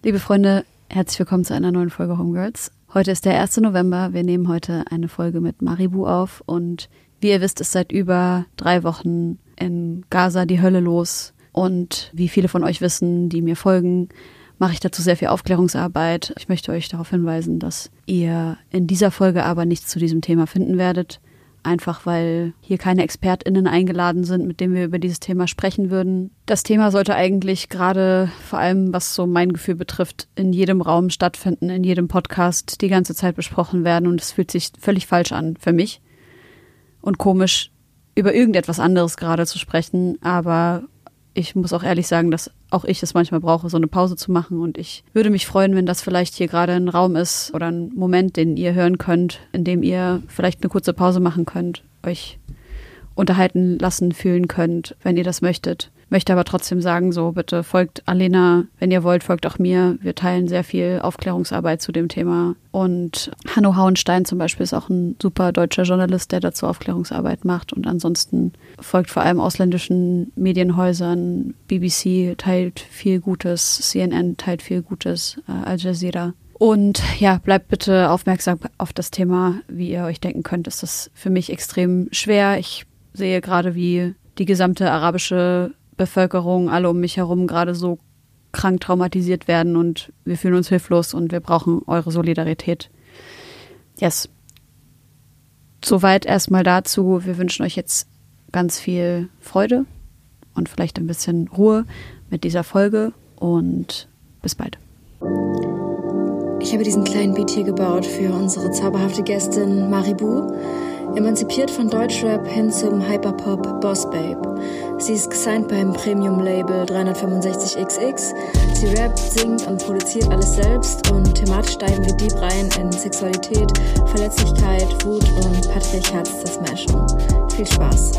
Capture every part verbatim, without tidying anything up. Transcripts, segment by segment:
Liebe Freunde, herzlich willkommen zu einer neuen Folge Homegirls. Heute ist der erste November. Wir nehmen heute eine Folge mit Maribu auf und wie ihr wisst, ist seit über drei Wochen in Gaza die Hölle los. Und wie viele von euch wissen, die mir folgen, mache ich dazu sehr viel Aufklärungsarbeit. Ich möchte euch darauf hinweisen, dass ihr in dieser Folge aber nichts zu diesem Thema finden werdet. Einfach weil hier keine ExpertInnen eingeladen sind, mit denen wir über dieses Thema sprechen würden. Das Thema sollte eigentlich gerade, vor allem was so mein Gefühl betrifft, in jedem Raum stattfinden, in jedem Podcast die ganze Zeit besprochen werden. Und es fühlt sich völlig falsch an für mich und komisch, über irgendetwas anderes gerade zu sprechen. Aber ich muss auch ehrlich sagen, dass auch ich es manchmal brauche, so eine Pause zu machen. Und ich würde mich freuen, wenn das vielleicht hier gerade ein Raum ist oder ein Moment, den ihr hören könnt, in dem ihr vielleicht eine kurze Pause machen könnt, euch unterhalten lassen, fühlen könnt, wenn ihr das möchtet. Möchte aber trotzdem sagen, so bitte folgt Alena, wenn ihr wollt, folgt auch mir. Wir teilen sehr viel Aufklärungsarbeit zu dem Thema. Und Hanno Hauenstein zum Beispiel ist auch ein super deutscher Journalist, der dazu Aufklärungsarbeit macht. Und ansonsten folgt vor allem ausländischen Medienhäusern. B B C teilt viel Gutes, C N N teilt viel Gutes, äh, Al Jazeera. Und ja, bleibt bitte aufmerksam auf das Thema. Wie ihr euch denken könnt, ist das für mich extrem schwer. Ich sehe gerade, wie die gesamte arabische Bevölkerung, alle um mich herum gerade so krank traumatisiert werden und wir fühlen uns hilflos und wir brauchen eure Solidarität. Yes. Soweit erstmal dazu. Wir wünschen euch jetzt ganz viel Freude und vielleicht ein bisschen Ruhe mit dieser Folge und bis bald. Ich habe diesen kleinen Beat hier gebaut für unsere zauberhafte Gästin Maribu. Emanzipiert von Deutschrap hin zum Hyperpop Boss Babe. Sie ist gesigned beim Premium-Label dreihundertfünfundsechzig X X. Sie rappt, singt und produziert alles selbst und thematisch diven wir deep rein in Sexualität, Verletzlichkeit, Wut und Patriarchatszersmashung. Viel Spaß!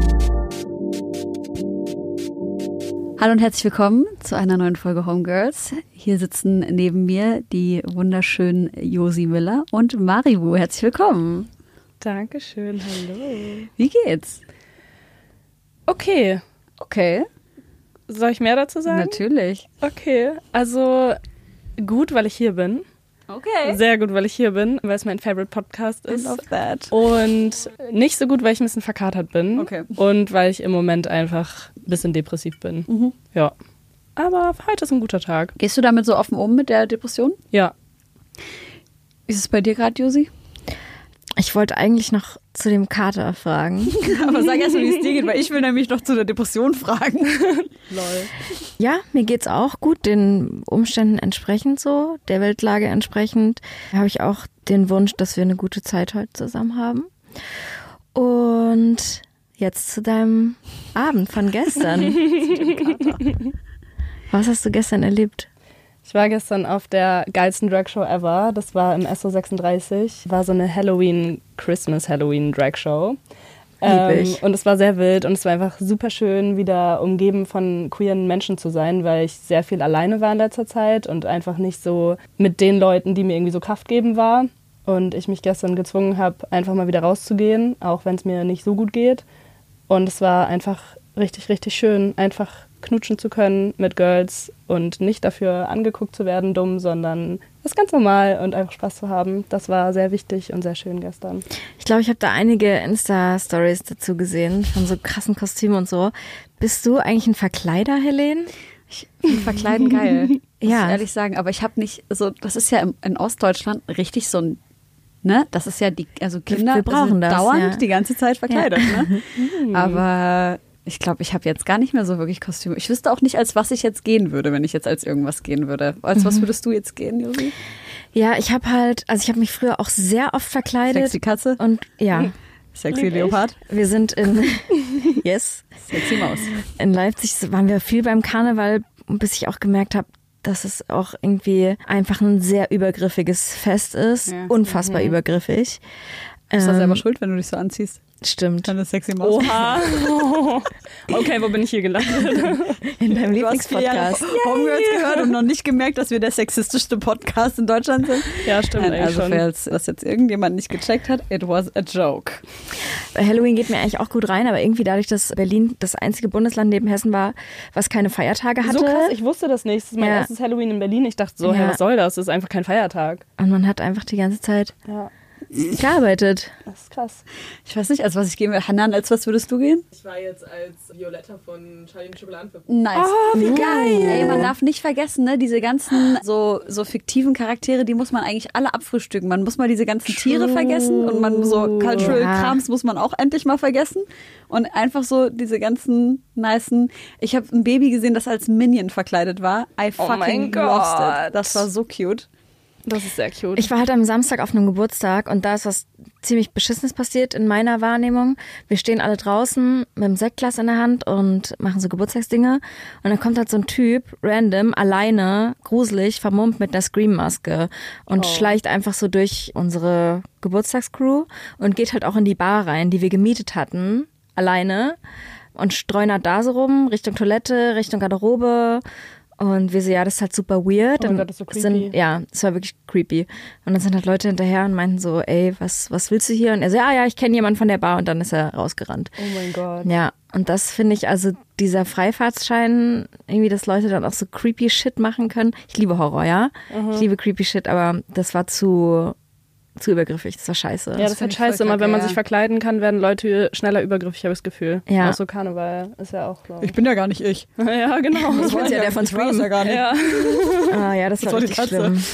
Hallo und herzlich willkommen zu einer neuen Folge Homegirls. Hier sitzen neben mir die wunderschönen Josi Miller und Maribu. Herzlich willkommen. Dankeschön, hallo. Wie geht's? Okay. Okay. Soll ich mehr dazu sagen? Natürlich. Okay, also gut, weil ich hier bin. Okay. Sehr gut, weil ich hier bin, weil es mein Favorite Podcast ist. I love that. Und nicht so gut, weil ich ein bisschen verkatert bin. Okay. Und weil ich im Moment einfach ein bisschen depressiv bin. Mhm. Ja. Aber heute ist ein guter Tag. Gehst du damit so offen um mit der Depression? Ja. Wie ist es bei dir gerade, Josi? Ich wollte eigentlich noch zu dem Kater fragen. Aber sag erst mal, wie es dir geht, weil ich will nämlich noch zu der Depression fragen. Lol. Ja, mir geht's auch gut, den Umständen entsprechend so, der Weltlage entsprechend. Da habe ich auch den Wunsch, dass wir eine gute Zeit heute zusammen haben. Und jetzt zu deinem Abend von gestern. Zu dem Kater. Was hast du gestern erlebt? Ich war gestern auf der geilsten Drag-Show ever. Das war im S O sechsunddreißig. War so eine Halloween, Christmas-Halloween-Drag-Show. Ähm, ich. und es war sehr wild und es war einfach super schön, wieder umgeben von queeren Menschen zu sein, weil ich sehr viel alleine war in letzter Zeit und einfach nicht so mit den Leuten, die mir irgendwie so Kraft geben war. Und ich mich gestern gezwungen habe, einfach mal wieder rauszugehen, auch wenn es mir nicht so gut geht. Und es war einfach richtig, richtig schön, einfach knutschen zu können mit Girls und nicht dafür angeguckt zu werden, dumm, sondern das ist ganz normal und einfach Spaß zu haben. Das war sehr wichtig und sehr schön gestern. Ich glaube, ich habe da einige Insta-Stories dazu gesehen, von so krassen Kostümen und so. Bist du eigentlich ein Verkleider, Helene? Ich finde Verkleiden geil, muss Ja. ich ehrlich sagen. Aber ich habe nicht, so, das ist ja in Ostdeutschland richtig so ein, ne, das ist ja die, also Kinder wir brauchen sind das, dauernd ja. die ganze Zeit verkleidet, ja. Ne? Aber ich glaube, ich habe jetzt gar nicht mehr so wirklich Kostüme. Ich wüsste auch nicht, als was ich jetzt gehen würde, wenn ich jetzt als irgendwas gehen würde. Als was würdest du jetzt gehen, Josi? Ja, ich habe halt, also ich habe mich früher auch sehr oft verkleidet. Sexy Katze? Und ja, Sexy Leopard? wir sind in, yes, Sexy Maus. in Leipzig waren wir viel beim Karneval, bis ich auch gemerkt habe, dass es auch irgendwie einfach ein sehr übergriffiges Fest ist. Ja. Unfassbar Mhm. übergriffig. Du bist da Ähm, selber schuld, wenn du dich so anziehst. Stimmt. Deine sexy Maus. Oha. Okay, wo bin ich hier gelandet? In deinem Du hast vier Jahre Lieblingspodcast. Homegirls gehört und noch nicht gemerkt, dass wir der sexistischste Podcast in Deutschland sind. Ja, stimmt Nein, eigentlich also schon. falls das jetzt irgendjemand nicht gecheckt hat, it was a joke. Halloween geht mir eigentlich auch gut rein, aber irgendwie dadurch, dass Berlin das einzige Bundesland neben Hessen war, was keine Feiertage hatte. So krass, ich wusste das nicht. Das ist mein Ja. erstes Halloween in Berlin. Ich dachte so, Ja. hey, was soll das? Das ist einfach kein Feiertag. Und man hat einfach die ganze Zeit Ja, gearbeitet. das ist krass. Ich weiß nicht, als was ich gehen will. Hanan, als was würdest du gehen? Ich war jetzt als Violetta von Charlie und die Schokoladenfabrik. Nice. Oh, wie geil. Ey, man darf nicht vergessen, ne, diese ganzen so, so fiktiven Charaktere, die muss man eigentlich alle abfrühstücken. Man muss mal diese ganzen Tiere vergessen und man so Cultural Ja. Krams muss man auch endlich mal vergessen. Und einfach so diese ganzen nicen. Ich habe ein Baby gesehen, das als Minion verkleidet war. I Oh fucking mein lost Gott. it. Das war so cute. Das ist sehr cute. Ich war halt am Samstag auf einem Geburtstag und da ist was ziemlich Beschissenes passiert in meiner Wahrnehmung. Wir stehen alle draußen mit einem Sektglas in der Hand und machen so Geburtstagsdinge. Und dann kommt halt so ein Typ, random, alleine, gruselig, vermummt mit einer Scream-Maske und Oh. schleicht einfach so durch unsere Geburtstagscrew und geht halt auch in die Bar rein, die wir gemietet hatten, alleine. Und streunert da so rum, Richtung Toilette, Richtung Garderobe. Und wir so, ja, das ist halt super weird. Oh mein Und Gott, das ist so es creepy. Sind, ja, es war wirklich creepy. Und dann sind halt Leute hinterher und meinten so, ey, was, was willst du hier? Und er so, ja, ja, ich kenne jemanden von der Bar. Und dann ist er rausgerannt. oh mein Gott. Ja, und das finde ich, also dieser Freifahrtsschein, irgendwie, dass Leute dann auch so creepy Shit machen können. Ich liebe Horror, ja. Ich liebe creepy Shit, aber das war zu, zu übergriffig. Das war scheiße. Ja, das ist find halt ich voll scheiße. Immer kacke, wenn man ja. sich verkleiden kann, werden Leute schneller übergriffig, habe ich das Gefühl. Ja. Auch so Karneval ist ja auch, glaube ich. bin ja gar nicht ich. Ja, genau. Ich bin's ja der von Ich war das Scream. ja gar nicht. Ja. Ah, ja, das, Das war war die richtig Katze. schlimm.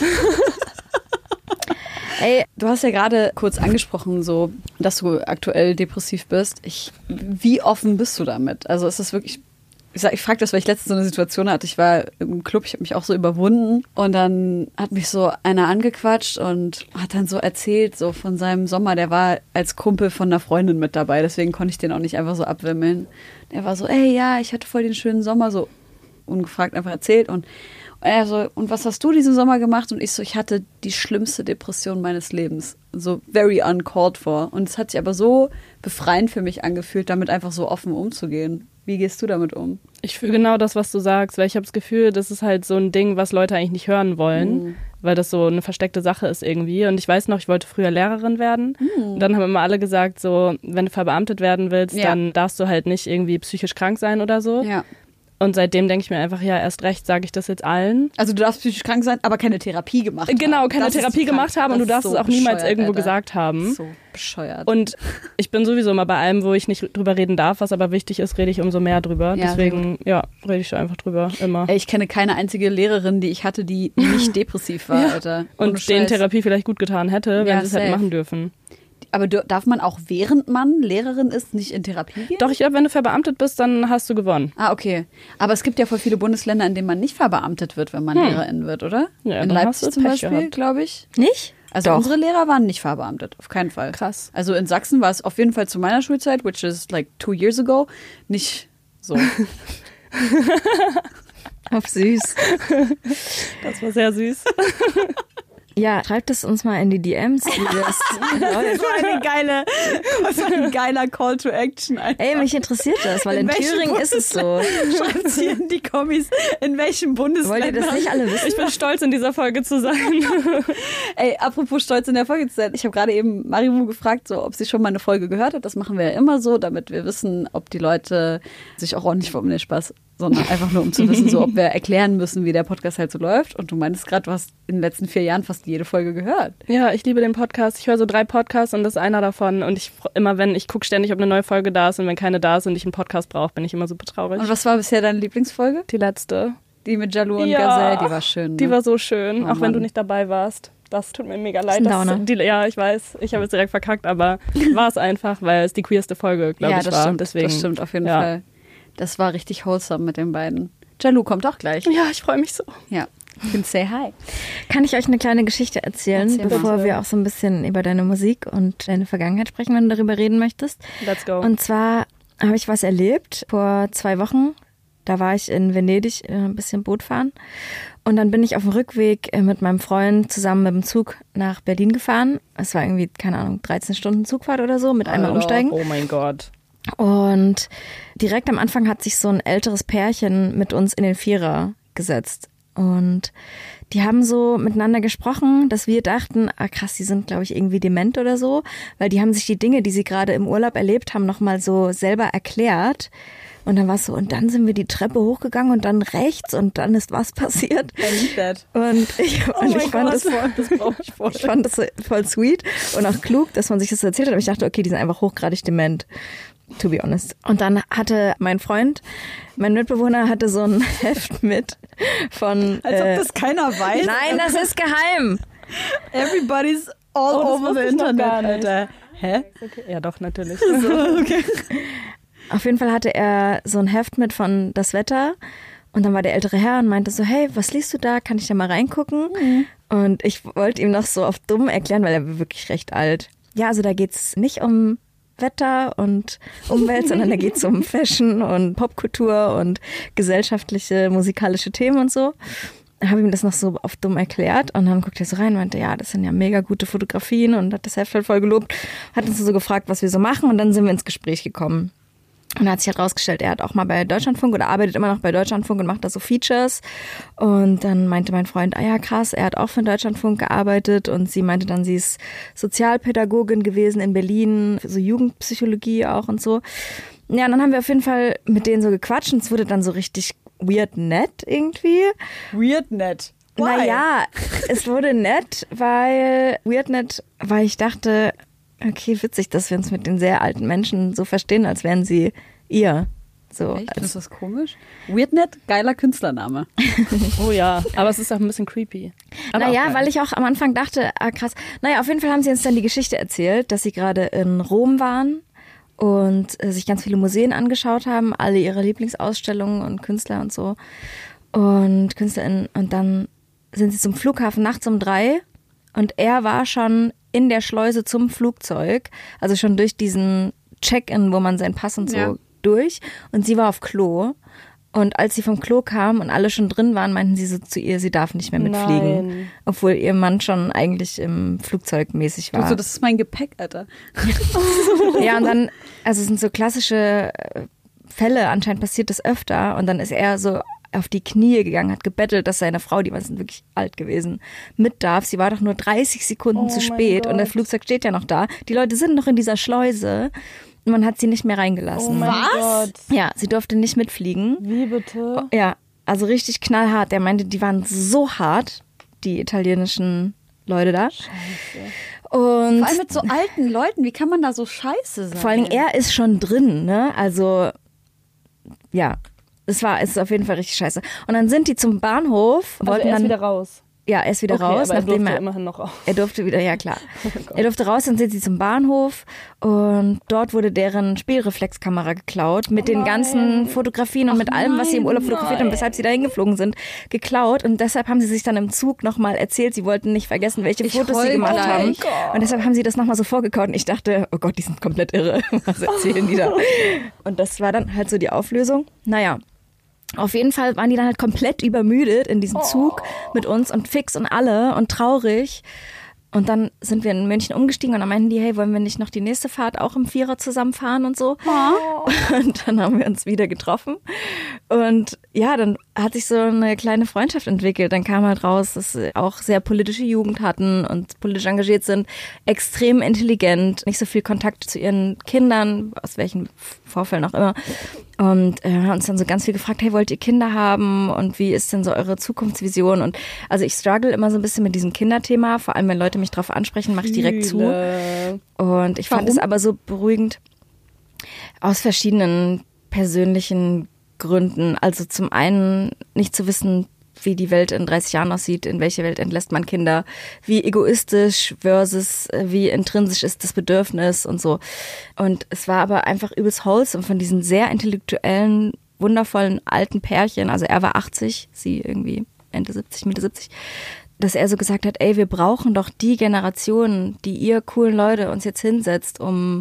Ey, Du hast ja gerade kurz angesprochen, so, dass du aktuell depressiv bist. Ich, wie offen bist du damit? Also ist das wirklich, ich, sag, ich frage das, weil ich letztens so eine Situation hatte. Ich war im Club, ich habe mich auch so überwunden und dann hat mich so einer angequatscht und hat dann so erzählt, so von seinem Sommer, der war als Kumpel von einer Freundin mit dabei, deswegen konnte ich den auch nicht einfach so abwimmeln. Der war so, ey, ja, ich hatte voll den schönen Sommer, so ungefragt einfach erzählt und Und er so, und was hast du diesen Sommer gemacht? Und ich so, ich hatte die schlimmste Depression meines Lebens. So very uncalled for. Und es hat sich aber so befreiend für mich angefühlt, damit einfach so offen umzugehen. Wie gehst du damit um? Ich fühle genau das, was du sagst, weil ich habe das Gefühl, das ist halt so ein Ding, was Leute eigentlich nicht hören wollen, Mhm. weil das so eine versteckte Sache ist irgendwie. Und ich weiß noch, ich wollte früher Lehrerin werden. Und dann haben immer alle gesagt, so, wenn du verbeamtet werden willst, Ja. dann darfst du halt nicht irgendwie psychisch krank sein oder so. Ja. Und seitdem denke ich mir einfach, ja, erst recht sage ich das jetzt allen. Also du darfst psychisch krank sein, aber keine Therapie gemacht haben. Genau, keine Das ist Therapie krank. gemacht haben und Das du darfst ist so es auch niemals bescheuert, irgendwo Alter. gesagt haben. So bescheuert. Und ich bin sowieso immer bei allem, wo ich nicht drüber reden darf, was aber wichtig ist, rede ich umso mehr drüber. Ja, Deswegen, ja, rede ich so einfach drüber, immer. Ey, ich kenne keine einzige Lehrerin, die ich hatte, die nicht depressiv war, Alter. Ohne Und denen Scheiß. Therapie vielleicht gut getan hätte, wenn Ja, sie es hätten safe. machen dürfen. Aber dür- darf man auch, während man Lehrerin ist, nicht in Therapie gehen? Doch, ich glaube, wenn du verbeamtet bist, dann hast du gewonnen. Ah, okay. Aber es gibt ja voll viele Bundesländer, in denen man nicht verbeamtet wird, wenn man Hm. Lehrerin wird, oder? Ja, in dann hast Leipzig du zum Pech Beispiel, gehabt. glaube ich. nicht? Also Doch. unsere Lehrer waren nicht verbeamtet, auf keinen Fall. Krass. Also in Sachsen war es auf jeden Fall zu meiner Schulzeit, which is like two years ago, nicht so. Auf süß. Das war sehr süß. Ja, schreibt es uns mal in die D Ms. Wie das läuft. So eine geile, was für ein geiler Call to Action. Einfach. Ey, mich interessiert das, weil in, welchem Thüringen ist es so. Schreibt sie in die Kommis, in welchem Bundesland. Wollt ihr das nicht alle wissen? Ich bin stolz, in dieser Folge zu sein. Ey, apropos stolz in der Folge zu sein. Ich habe gerade eben Marimu gefragt, so, ob sie schon mal eine Folge gehört hat. Das machen wir ja immer so, damit wir wissen, ob die Leute sich auch ordentlich vom Spaß, sondern einfach nur um zu wissen, so, ob wir erklären müssen, wie der Podcast halt so läuft. Und du meintest gerade, du hast in den letzten vier Jahren fast jede Folge gehört. Ja, ich liebe den Podcast. Ich höre so drei Podcasts und das ist einer davon. Und ich fr- immer, wenn ich gucke ständig, ob eine neue Folge da ist und wenn keine da ist und ich einen Podcast brauche, bin ich immer super traurig. Und was war bisher deine Lieblingsfolge? Die letzte. Die mit Jalou und Ja, Gazelle, die war schön. Ne? Die war so schön, Oh, auch wenn Mann. du nicht dabei warst. Das tut mir mega leid. Ist ein dass Downer. die, ja, ich weiß. Ich habe es direkt verkackt, aber war es einfach, weil es die queerste Folge, glaube ja, ich, das war. stimmt, Deswegen, das stimmt auf jeden ja. Fall. Das war richtig wholesome mit den beiden. Jalou kommt auch gleich. Ja, ich freue mich so. Ja, you can say hi. Kann ich euch eine kleine Geschichte erzählen, Erzähl bevor bitte. wir auch so ein bisschen über deine Musik und deine Vergangenheit sprechen, wenn du darüber reden möchtest? Let's go. Und zwar habe ich was erlebt vor zwei Wochen. Da war ich in Venedig äh, ein bisschen Boot fahren. Und dann bin ich auf dem Rückweg äh, mit meinem Freund zusammen mit dem Zug nach Berlin gefahren. Es war irgendwie, keine Ahnung, dreizehn Stunden Zugfahrt oder so, mit einmal Alter, umsteigen. Oh mein Gott. Und direkt am Anfang hat sich so ein älteres Pärchen mit uns in den Vierer gesetzt. Und die haben so miteinander gesprochen, dass wir dachten, ah krass, die sind, glaube ich, irgendwie dement oder so. Weil die haben sich die Dinge, die sie gerade im Urlaub erlebt haben, nochmal so selber erklärt. Und dann war es so, und dann sind wir die Treppe hochgegangen und dann rechts und dann ist was passiert. I need that. Und ich, Oh und mein ich fand Gott, das, das brauche ich voll. ich fand das so voll sweet und auch klug, dass man sich das erzählt hat. Aber ich dachte, okay, die sind einfach hochgradig dement. To be honest. Und dann hatte mein Freund, mein Mitbewohner hatte so ein Heft mit von... Als ob äh, das keiner weiß. Nein, das ist geheim. Everybody's all Oh, das over wusste the ich noch Internet, gar nicht. Alter. Hä? Okay. Ja, doch, natürlich. Okay. Auf jeden Fall hatte er so ein Heft mit von Das Wetter und dann war der ältere Herr und meinte so, hey, was liest du da? Kann ich da mal reingucken? Mhm. Und ich wollte ihm noch so auf dumm erklären, weil er war wirklich recht alt. Ja, also da geht's nicht um Wetter und Umwelt, sondern da geht's um Fashion und Popkultur und gesellschaftliche, musikalische Themen und so. Habe ihm das noch so auf dumm erklärt und dann guckt er so rein und meinte, ja, das sind ja mega gute Fotografien und hat das Heft halt voll gelobt. Hat uns so gefragt, was wir so machen und dann sind wir ins Gespräch gekommen. Und da hat sich halt rausgestellt, er hat auch mal bei Deutschlandfunk oder arbeitet immer noch bei Deutschlandfunk und macht da so Features. Und dann meinte mein Freund, ah ja krass, er hat auch für Deutschlandfunk gearbeitet. Und sie meinte dann, sie ist Sozialpädagogin gewesen in Berlin, so Jugendpsychologie auch und so. Ja, und dann haben wir auf jeden Fall mit denen so gequatscht und es wurde dann so richtig weird nett irgendwie. Weird nett. Why? Naja, es wurde nett, weil, weird nett, weil ich dachte, okay, witzig, dass wir uns mit den sehr alten Menschen so verstehen, als wären sie ihr. So, Echt? als Ist das komisch? Weirdnet, geiler Künstlername. Oh ja, aber es ist auch ein bisschen creepy. Aber naja, auch geil. weil ich auch am Anfang dachte, ah krass. Naja, auf jeden Fall haben sie uns dann die Geschichte erzählt, dass sie gerade in Rom waren und äh, sich ganz viele Museen angeschaut haben, alle ihre Lieblingsausstellungen und Künstler und so. Und KünstlerInnen. Und dann sind sie zum Flughafen nachts um drei und er war schon in der Schleuse zum Flugzeug, also schon durch diesen Check-in, wo man seinen Pass und so Ja. durch. Und sie war auf Klo. Und als sie vom Klo kam und alle schon drin waren, meinten sie so zu ihr, sie darf nicht mehr mitfliegen. Nein. Obwohl ihr Mann schon eigentlich im Flugzeug mäßig war. Also, das ist mein Gepäck, Alter. Ja, und dann, also es sind so klassische äh, Fälle, anscheinend passiert das öfter. Und dann ist er so auf die Knie gegangen, hat gebettelt, dass seine Frau, die war sind wirklich alt gewesen, mit darf. Sie war doch nur dreißig Sekunden Oh zu mein spät und Gott. das Flugzeug steht ja noch da. Die Leute sind noch in dieser Schleuse und man hat sie nicht mehr reingelassen. Oh mein Was? Gott. Ja, sie durfte nicht mitfliegen. Wie bitte? Ja, also richtig knallhart. Der meinte, die waren so hart, die italienischen Leute da. Und Vor allem mit so alten Leuten, wie kann man da so scheiße sein? vor allem er ist schon drin, ne? Also, ja. Es war, es ist auf jeden Fall richtig scheiße. Und dann sind die zum Bahnhof, Also wollten er ist dann, wieder raus. ja, er ist wieder Okay, raus, aber er nachdem durfte er, immerhin noch raus. er durfte wieder, ja klar. Er durfte raus, dann sind sie zum Bahnhof und dort wurde deren Spielreflexkamera geklaut mit den ganzen Fotografien und mit allem, was sie im Urlaub fotografiert haben, weshalb sie da hingeflogen sind, geklaut. Und deshalb haben sie sich dann im Zug nochmal erzählt, sie wollten nicht vergessen, welche Ich Fotos sie heul gemacht gleich. haben. Oh Und deshalb haben sie das nochmal so vorgekaut und ich dachte, oh Gott, die sind komplett irre. Was erzählen die da? Und das war dann halt so die Auflösung. Naja. Auf jeden Fall waren die dann halt komplett übermüdet in diesem Zug mit uns und fix und alle und traurig. Und dann sind wir in München umgestiegen und dann meinten die, hey, wollen wir nicht noch die nächste Fahrt auch im Vierer zusammenfahren und so. Und dann haben wir uns wieder getroffen. Und ja, dann hat sich so eine kleine Freundschaft entwickelt. Dann kam halt raus, dass sie auch sehr politische Jugend hatten und politisch engagiert sind, extrem intelligent, nicht so viel Kontakt zu ihren Kindern, aus welchen Vorfällen auch immer. Und äh, haben uns dann so ganz viel gefragt, hey, wollt ihr Kinder haben und wie ist denn so eure Zukunftsvision? Und also ich struggle immer so ein bisschen mit diesem Kinderthema, vor allem wenn Leute mich drauf ansprechen, mache ich direkt zu. Fühle. Und ich fand es aber so beruhigend aus verschiedenen persönlichen Gründen. Also zum einen nicht zu wissen, wie die Welt in dreißig Jahren aussieht, in welche Welt entlässt man Kinder, wie egoistisch versus wie intrinsisch ist das Bedürfnis und so. Und es war aber einfach übelst wholesome von diesen sehr intellektuellen, wundervollen alten Pärchen, also er war achtzig, sie irgendwie Ende siebzig, Mitte siebzig, dass er so gesagt hat, ey, wir brauchen doch die Generation, die ihr coolen Leute uns jetzt hinsetzt, um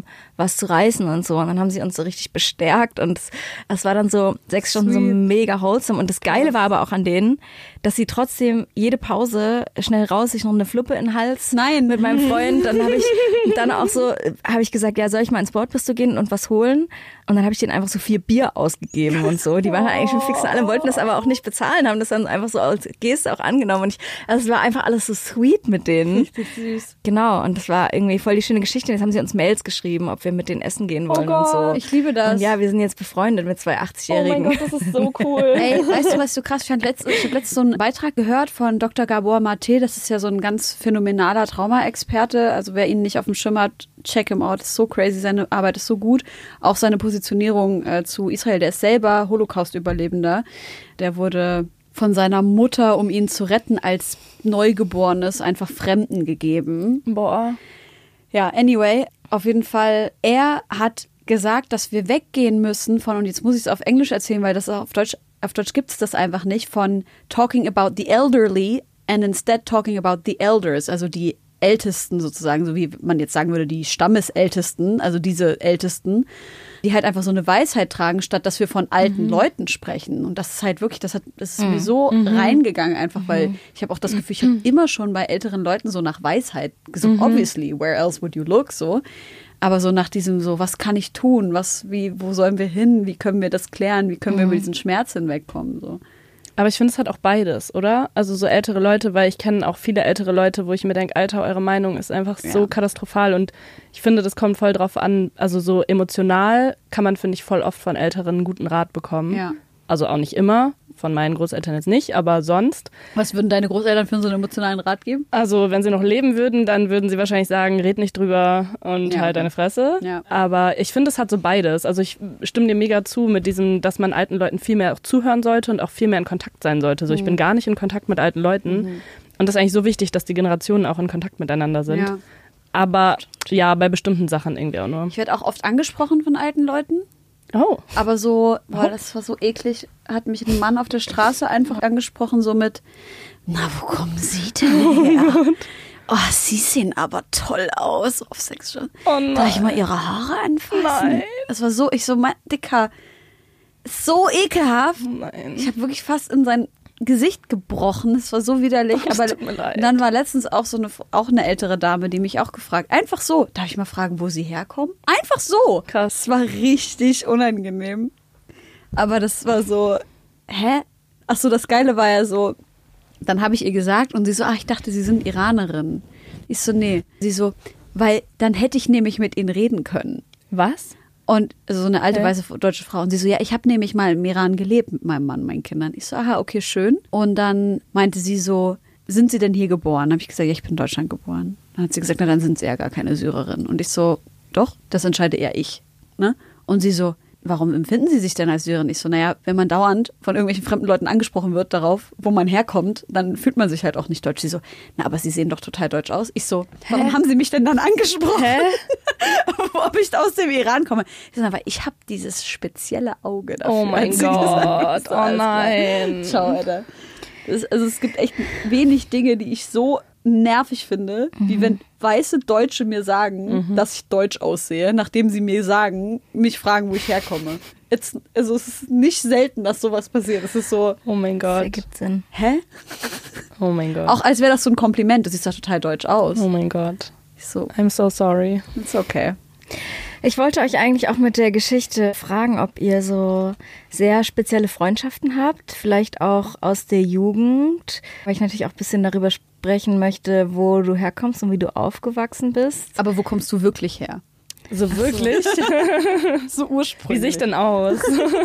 was zu reißen und so. Und dann haben sie uns so richtig bestärkt und es, es war dann so sechs Stunden so mega wholesome. Und das Geile war aber auch an denen, dass sie trotzdem jede Pause schnell raus, sich noch eine Fluppe in den Hals. Nein. Mit meinem Freund. Dann habe ich dann auch so, habe ich gesagt, ja, soll ich mal ins Bordbistro gehen und was holen? Und dann habe ich denen einfach so vier Bier ausgegeben und so. Die waren halt eigentlich schon fix und alle, wollten das aber auch nicht bezahlen, haben das dann einfach so als Geste auch angenommen. Und ich, also es war einfach alles so sweet mit denen. Richtig süß. Genau, und das war irgendwie voll die schöne Geschichte. Jetzt haben sie uns Mails geschrieben, ob wir mit denen essen gehen wollen oh und so. Ich liebe das. Und ja, wir sind jetzt befreundet mit zwei achtzigjährigen. Oh mein Gott, das ist so cool. Ey, weißt du, was so krass? Ich, fand letzt, ich habe letztens so einen Beitrag gehört von Doktor Gabor Mate. Das ist ja so ein ganz phänomenaler Trauma-Experte. Also wer ihn nicht auf dem Schirm hat, check him out. Das ist so crazy. Seine Arbeit ist so gut. Auch seine Positionierung äh, zu Israel. Der ist selber Holocaust-Überlebender. Der wurde von seiner Mutter, um ihn zu retten, als Neugeborenes einfach Fremden gegeben. Boah. Ja, anyway, auf jeden Fall, er hat gesagt, dass wir weggehen müssen von, und jetzt muss ich es auf Englisch erzählen, weil das auf Deutsch, auf Deutsch gibt es das einfach nicht, von talking about the elderly and instead talking about the elders, also die Ältesten sozusagen, so wie man jetzt sagen würde, die Stammesältesten, also diese Ältesten, die halt einfach so eine Weisheit tragen, statt dass wir von alten mhm. Leuten sprechen. Und das ist halt wirklich, das hat, das ist mir so mhm. reingegangen einfach, mhm. weil ich habe auch das Gefühl, ich habe immer schon bei älteren Leuten so nach Weisheit gesucht. Mhm. Obviously, where else would you look, so. Aber so nach diesem so, was kann ich tun? Was, wie, wo sollen wir hin? Wie können wir das klären? Wie können wir mhm. über diesen Schmerz hinwegkommen, so. Aber ich finde, es hat auch beides, oder? Also so ältere Leute, weil ich kenne auch viele ältere Leute, wo ich mir denke, Alter, eure Meinung ist einfach ja. so katastrophal. Und ich finde, das kommt voll drauf an, also so emotional kann man, finde ich, voll oft von Älteren einen guten Rat bekommen. Ja. Also auch nicht immer, von meinen Großeltern jetzt nicht, aber sonst. Was würden deine Großeltern für so einen emotionalen Rat geben? Also wenn sie noch leben würden, dann würden sie wahrscheinlich sagen, red nicht drüber und ja, halt deine Fresse. Ja. Aber ich finde, es hat so beides. Also ich stimme dir mega zu mit diesem, dass man alten Leuten viel mehr auch zuhören sollte und auch viel mehr in Kontakt sein sollte. So, mhm. ich bin gar nicht in Kontakt mit alten Leuten. Mhm. Und das ist eigentlich so wichtig, dass die Generationen auch in Kontakt miteinander sind. Ja. Aber ja, bei bestimmten Sachen irgendwie auch nur. Ich werde auch oft angesprochen von alten Leuten. Oh. Aber so, boah, das war so eklig, hat mich ein Mann auf der Straße einfach angesprochen, so mit, na, wo kommen Sie denn her? Oh, oh Sie sehen aber toll aus auf Sex schon. Oh nein. Darf ich mal Ihre Haare anfassen? Nein. Das war so, ich so, mein Dicker, so ekelhaft. Nein. Ich habe wirklich fast in sein Gesicht gebrochen. Es war so widerlich. Oh, aber tut mir leid. Dann war letztens auch so eine, auch eine ältere Dame, die mich auch gefragt, einfach so, darf ich mal fragen, wo sie herkommen? Einfach so. Krass. Es war richtig unangenehm. Aber das war so, hä? Ach so, das Geile war ja so, dann habe ich ihr gesagt und sie so, ach, ich dachte, sie sind Iranerin. Ich so, nee. Sie so, weil dann hätte ich nämlich mit ihnen reden können. Was? Und so eine alte, okay. weiße deutsche Frau. Und sie so, ja, ich habe nämlich mal im Iran gelebt mit meinem Mann, meinen Kindern. Ich so, aha, okay, schön. Und dann meinte sie so, sind Sie denn hier geboren? Dann habe ich gesagt, ja, ich bin in Deutschland geboren. Dann hat sie gesagt, na, dann sind Sie ja gar keine Syrerin. Und ich so, doch, das entscheide eher ich. Ne? Und sie so, warum empfinden Sie sich denn als Syrerin? Ich so, naja, wenn man dauernd von irgendwelchen fremden Leuten angesprochen wird darauf, wo man herkommt, dann fühlt man sich halt auch nicht deutsch. Sie so, na, aber Sie sehen doch total deutsch aus. Ich so, warum Hä? haben Sie mich denn dann angesprochen? Hä? Ob ich aus dem Iran komme? Ich so, aber ich habe dieses spezielle Auge dafür. Oh mein Gott, oh nein. Ciao, Alter. Das, also es gibt echt wenig Dinge, die ich so nervig finde, mhm. wie wenn weiße Deutsche mir sagen, mhm. dass ich deutsch aussehe, nachdem sie mir sagen, mich fragen, wo ich herkomme. Jetzt, also es ist nicht selten, dass sowas passiert. Es ist so, oh mein Gott. Das ergibt Sinn. Hä? Oh mein Gott. Auch als wäre das so ein Kompliment, du siehst doch total deutsch aus. Oh mein Gott. Ich so, I'm so sorry. It's okay. Ich wollte euch eigentlich auch mit der Geschichte fragen, ob ihr so sehr spezielle Freundschaften habt, vielleicht auch aus der Jugend, weil ich natürlich auch ein bisschen darüber sprechen möchte, wo du herkommst und wie du aufgewachsen bist. Aber wo kommst du wirklich her? So wirklich? So ursprünglich. Wie sehe ich denn aus?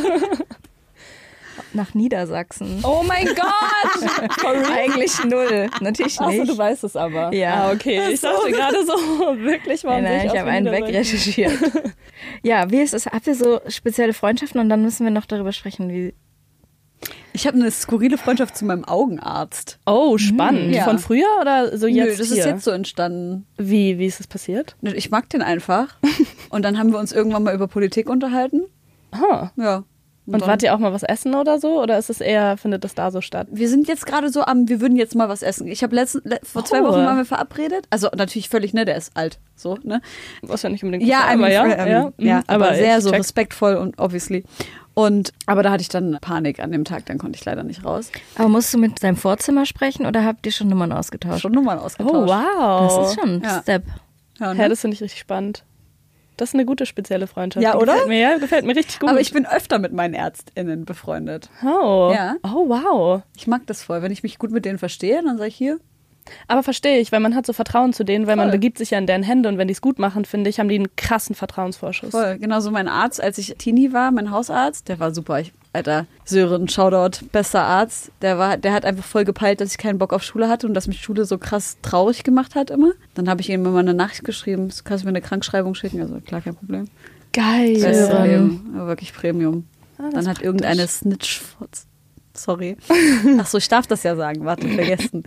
Nach Niedersachsen. Oh mein Gott! Eigentlich null. Natürlich nicht. Achso, du weißt es aber. Ja. Ah, okay. Ich dachte gerade so, wirklich, warum Nein, nein, ich, ich habe einen wegrecherchiert. Ja, wie ist es? Habt ihr so spezielle Freundschaften? Und dann müssen wir noch darüber sprechen, wie... Ich habe eine skurrile Freundschaft zu meinem Augenarzt. Oh, spannend. Ja. Von früher oder so jetzt Nö, das hier? ist jetzt so entstanden. Wie, wie ist das passiert? Ich mag den einfach. Und dann haben wir uns irgendwann mal über Politik unterhalten. Ah. Ja. Und, Und dann, wart ihr auch mal was essen oder so? Oder ist es eher, findet das da so statt? wir sind jetzt gerade so am, wir würden jetzt mal was essen. Ich habe letzten, le- vor zwei Oh. Wochen waren wir verabredet. Also natürlich völlig, ne, der ist alt, so, ne. Was ja nicht unbedingt Ja, aber I'm- ja, ähm, ja, ja, mhm, aber, sehr ich so check. respektvoll und obviously. Und, aber da hatte ich dann Panik an dem Tag, dann konnte ich leider nicht raus. Aber musst du mit seinem Vorzimmer sprechen oder habt ihr schon Nummern ausgetauscht? Schon Nummern ausgetauscht. Oh, wow. Das ist schon ein Ja. Step. Ja, Ja, ne? das finde ich richtig spannend. Das ist eine gute spezielle Freundschaft. Ja, Die oder? Gefällt mir, ja, gefällt mir richtig gut. Aber ich bin öfter mit meinen ÄrztInnen befreundet. Oh. Ja. Oh, wow. Ich mag das voll. Wenn ich mich gut mit denen verstehe, dann sage ich hier. Aber verstehe ich, weil man hat so Vertrauen zu denen, weil man Voll. begibt sich ja in deren Hände und wenn die es gut machen, finde ich, haben die einen krassen Vertrauensvorschuss. Voll. Genauso mein Arzt, als ich Teenie war, mein Hausarzt, der war super. Ich, Alter, Sören, Shoutout, bester Arzt. Der war, der hat einfach voll gepeilt, dass ich keinen Bock auf Schule hatte und dass mich Schule so krass traurig gemacht hat immer. Dann habe ich ihm immer eine Nachricht geschrieben, kannst du mir eine Krankschreibung schicken? Also klar, kein Problem. Geil. Beste Sören. Leben. Aber wirklich Premium. Ah, das Dann ist hat irgendeine praktisch. Snitch... Sorry. Ach so, ich darf das ja sagen. Warte, vergessen.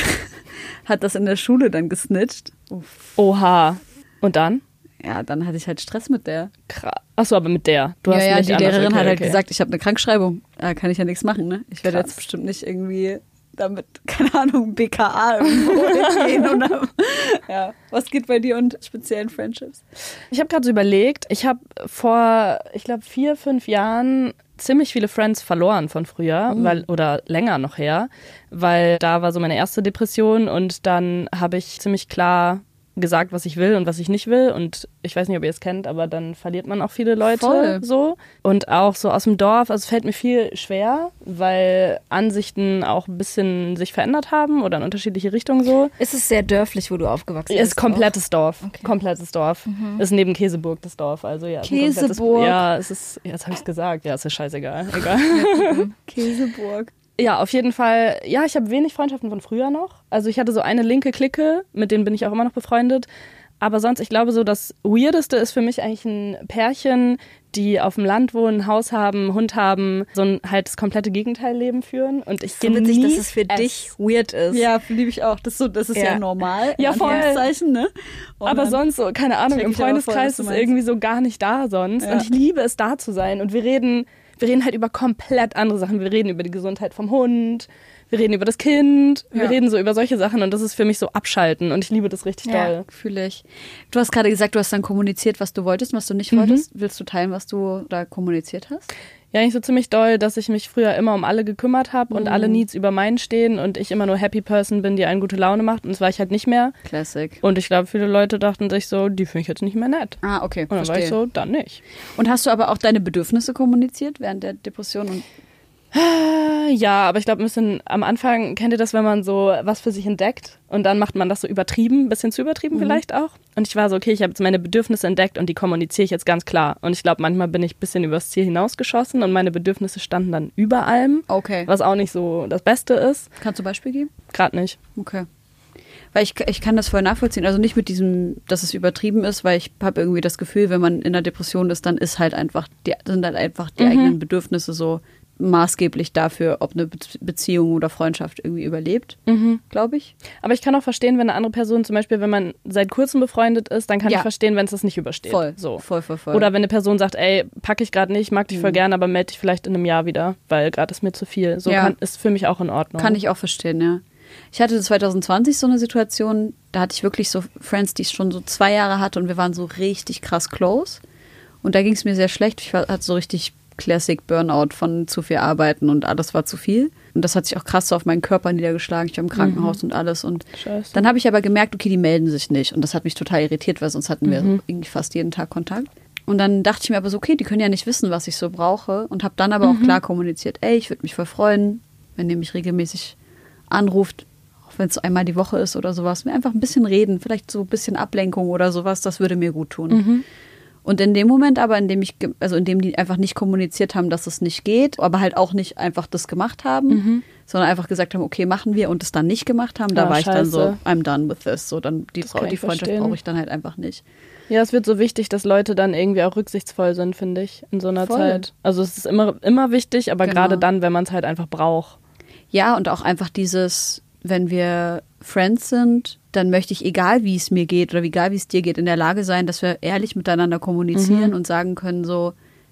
Hat das in der Schule dann gesnitcht. Uff. Oha. Und dann? Ja, dann hatte ich halt Stress mit der. Krass. Achso, aber mit der. Du hast ja, ja, nicht die anders. Lehrerin okay, hat halt okay. gesagt, ich habe eine Krankschreibung. Da kann ich ja nichts machen, ne? Ich werde Krass. jetzt bestimmt nicht irgendwie damit, keine Ahnung, B K A irgendwo hingehen. Oder, ja. Was geht bei dir und speziellen Friendships? Ich habe gerade so überlegt, ich habe vor, ich glaube, vier, fünf Jahren ziemlich viele Friends verloren von früher, Oh. weil oder länger noch her, weil da war so meine erste Depression und dann habe ich ziemlich klar gesagt, was ich will und was ich nicht will und ich weiß nicht, ob ihr es kennt, aber dann verliert man auch viele Leute Voll. so und auch so aus dem Dorf, also es fällt mir viel schwer, weil Ansichten auch ein bisschen sich verändert haben oder in unterschiedliche Richtungen so. Ist es sehr dörflich, wo du aufgewachsen bist? Ist komplettes Dorf. Okay. Komplettes Dorf. Mhm. Ist neben Käseburg das Dorf. Also ja. ist ein komplettes- Käseburg? Ja, es ist. Ja, jetzt habe ich es gesagt. Ja, ist ja scheißegal. Egal. Käseburg. Ja, auf jeden Fall. Ja, ich habe wenig Freundschaften von früher noch. Also ich hatte so eine linke Clique, mit denen bin ich auch immer noch befreundet. Aber sonst, ich glaube so, das Weirdeste ist für mich eigentlich ein Pärchen, die auf dem Land wohnen, ein Haus haben, einen Hund haben, so ein halt das komplette Gegenteilleben führen. Und ich So witzig, dass genieße es für dich weird ist. Ja, liebe ich auch. Das ist, so, das ist ja. Ja. normal. in Ja, voll. Anführungszeichen, ne? Und Aber dann- sonst so, keine Ahnung, check im ich aber voll, was Freundeskreis du ist meinst. irgendwie so gar nicht da sonst. Ja. Und ich liebe es, da zu sein. Und wir reden, wir reden halt über komplett andere Sachen. Wir reden über die Gesundheit vom Hund, wir reden über das Kind, wir Ja. reden so über solche Sachen. Und das ist für mich so abschalten. Und ich liebe das richtig Ja, doll. fühle ich. Du hast gerade gesagt, du hast dann kommuniziert, was du wolltest und was du nicht Mhm. wolltest. Willst du teilen, was du da kommuniziert hast? Ja, nicht so ziemlich doll, dass ich mich früher immer um alle gekümmert habe und Mhm. alle Needs über meinen stehen und ich immer nur Happy Person bin, die einen gute Laune macht. Und das war ich halt nicht mehr. Classic. Und ich glaube, viele Leute dachten sich so, die finde ich jetzt nicht mehr nett. Ah, okay, Und dann verstehe. war ich so, dann nicht. Und hast du aber auch deine Bedürfnisse kommuniziert während der Depression? Und Ja, aber ich glaube, ein bisschen am Anfang, kennt ihr das, wenn man so was für sich entdeckt und dann macht man das so übertrieben, ein bisschen zu übertrieben vielleicht auch. Und ich war so, okay, ich habe jetzt meine Bedürfnisse entdeckt und die kommuniziere ich jetzt ganz klar. Und ich glaube, manchmal bin ich ein bisschen übers Ziel hinausgeschossen und meine Bedürfnisse standen dann über allem, okay. was auch nicht so das Beste ist. Kannst du Beispiel geben? Gerade nicht. Okay. Weil ich, ich kann das voll nachvollziehen. Also nicht mit diesem, dass es übertrieben ist, weil ich habe irgendwie das Gefühl, wenn man in einer Depression ist, dann ist halt einfach, die, sind halt einfach die Mhm. eigenen Bedürfnisse so maßgeblich dafür, ob eine Be- Beziehung oder Freundschaft irgendwie überlebt, Mhm. glaube ich. Aber ich kann auch verstehen, wenn eine andere Person, zum Beispiel, wenn man seit kurzem befreundet ist, dann kann Ja. ich verstehen, wenn es das nicht übersteht. Voll, So. voll, voll, voll. Oder wenn eine Person sagt, ey, packe ich gerade nicht, mag dich voll Mhm. gern, aber melde dich vielleicht in einem Jahr wieder, weil gerade ist mir zu viel. So Ja. kann, ist für mich auch in Ordnung. Kann ich auch verstehen, ja. Ich hatte zwanzig zwanzig so eine Situation, da hatte ich wirklich so Friends, die ich schon so zwei Jahre hatte und wir waren so richtig krass close. Und da ging es mir sehr schlecht. Ich war, hatte so richtig Classic Burnout von zu viel Arbeiten und alles war zu viel. Und das hat sich auch krass so auf meinen Körper niedergeschlagen. Ich war im Krankenhaus und alles. Und Scheiße. dann habe ich aber gemerkt, okay, die melden sich nicht. Und das hat mich total irritiert, weil sonst hatten wir Mhm. irgendwie fast jeden Tag Kontakt. Und dann dachte ich mir aber so, okay, die können ja nicht wissen, was ich so brauche. Und habe dann aber auch klar kommuniziert, ey, ich würde mich voll freuen, wenn ihr mich regelmäßig anruft, auch wenn es einmal die Woche ist oder sowas. Wir einfach ein bisschen reden, vielleicht so ein bisschen Ablenkung oder sowas, das würde mir gut tun. Mhm. Und in dem Moment aber, in dem ich, ge- also in dem die einfach nicht kommuniziert haben, dass es nicht geht, aber halt auch nicht einfach das gemacht haben, Mhm. sondern einfach gesagt haben, okay, machen wir und es dann nicht gemacht haben, da Ah, war ich dann so, scheiße. I'm done with this. So, dann die, Das Frau, kann die ich Freundschaft verstehen. brauche ich dann halt einfach nicht. Ja, es wird so wichtig, dass Leute dann irgendwie auch rücksichtsvoll sind, finde ich, in so einer Voll. Zeit. Also es ist immer, immer wichtig, aber Genau. gerade dann, wenn man es halt einfach braucht. Ja, und auch einfach dieses, wenn wir Friends sind, dann möchte ich, egal wie es mir geht oder egal wie es dir geht, in der Lage sein, dass wir ehrlich miteinander kommunizieren Mhm. und sagen können so, hey,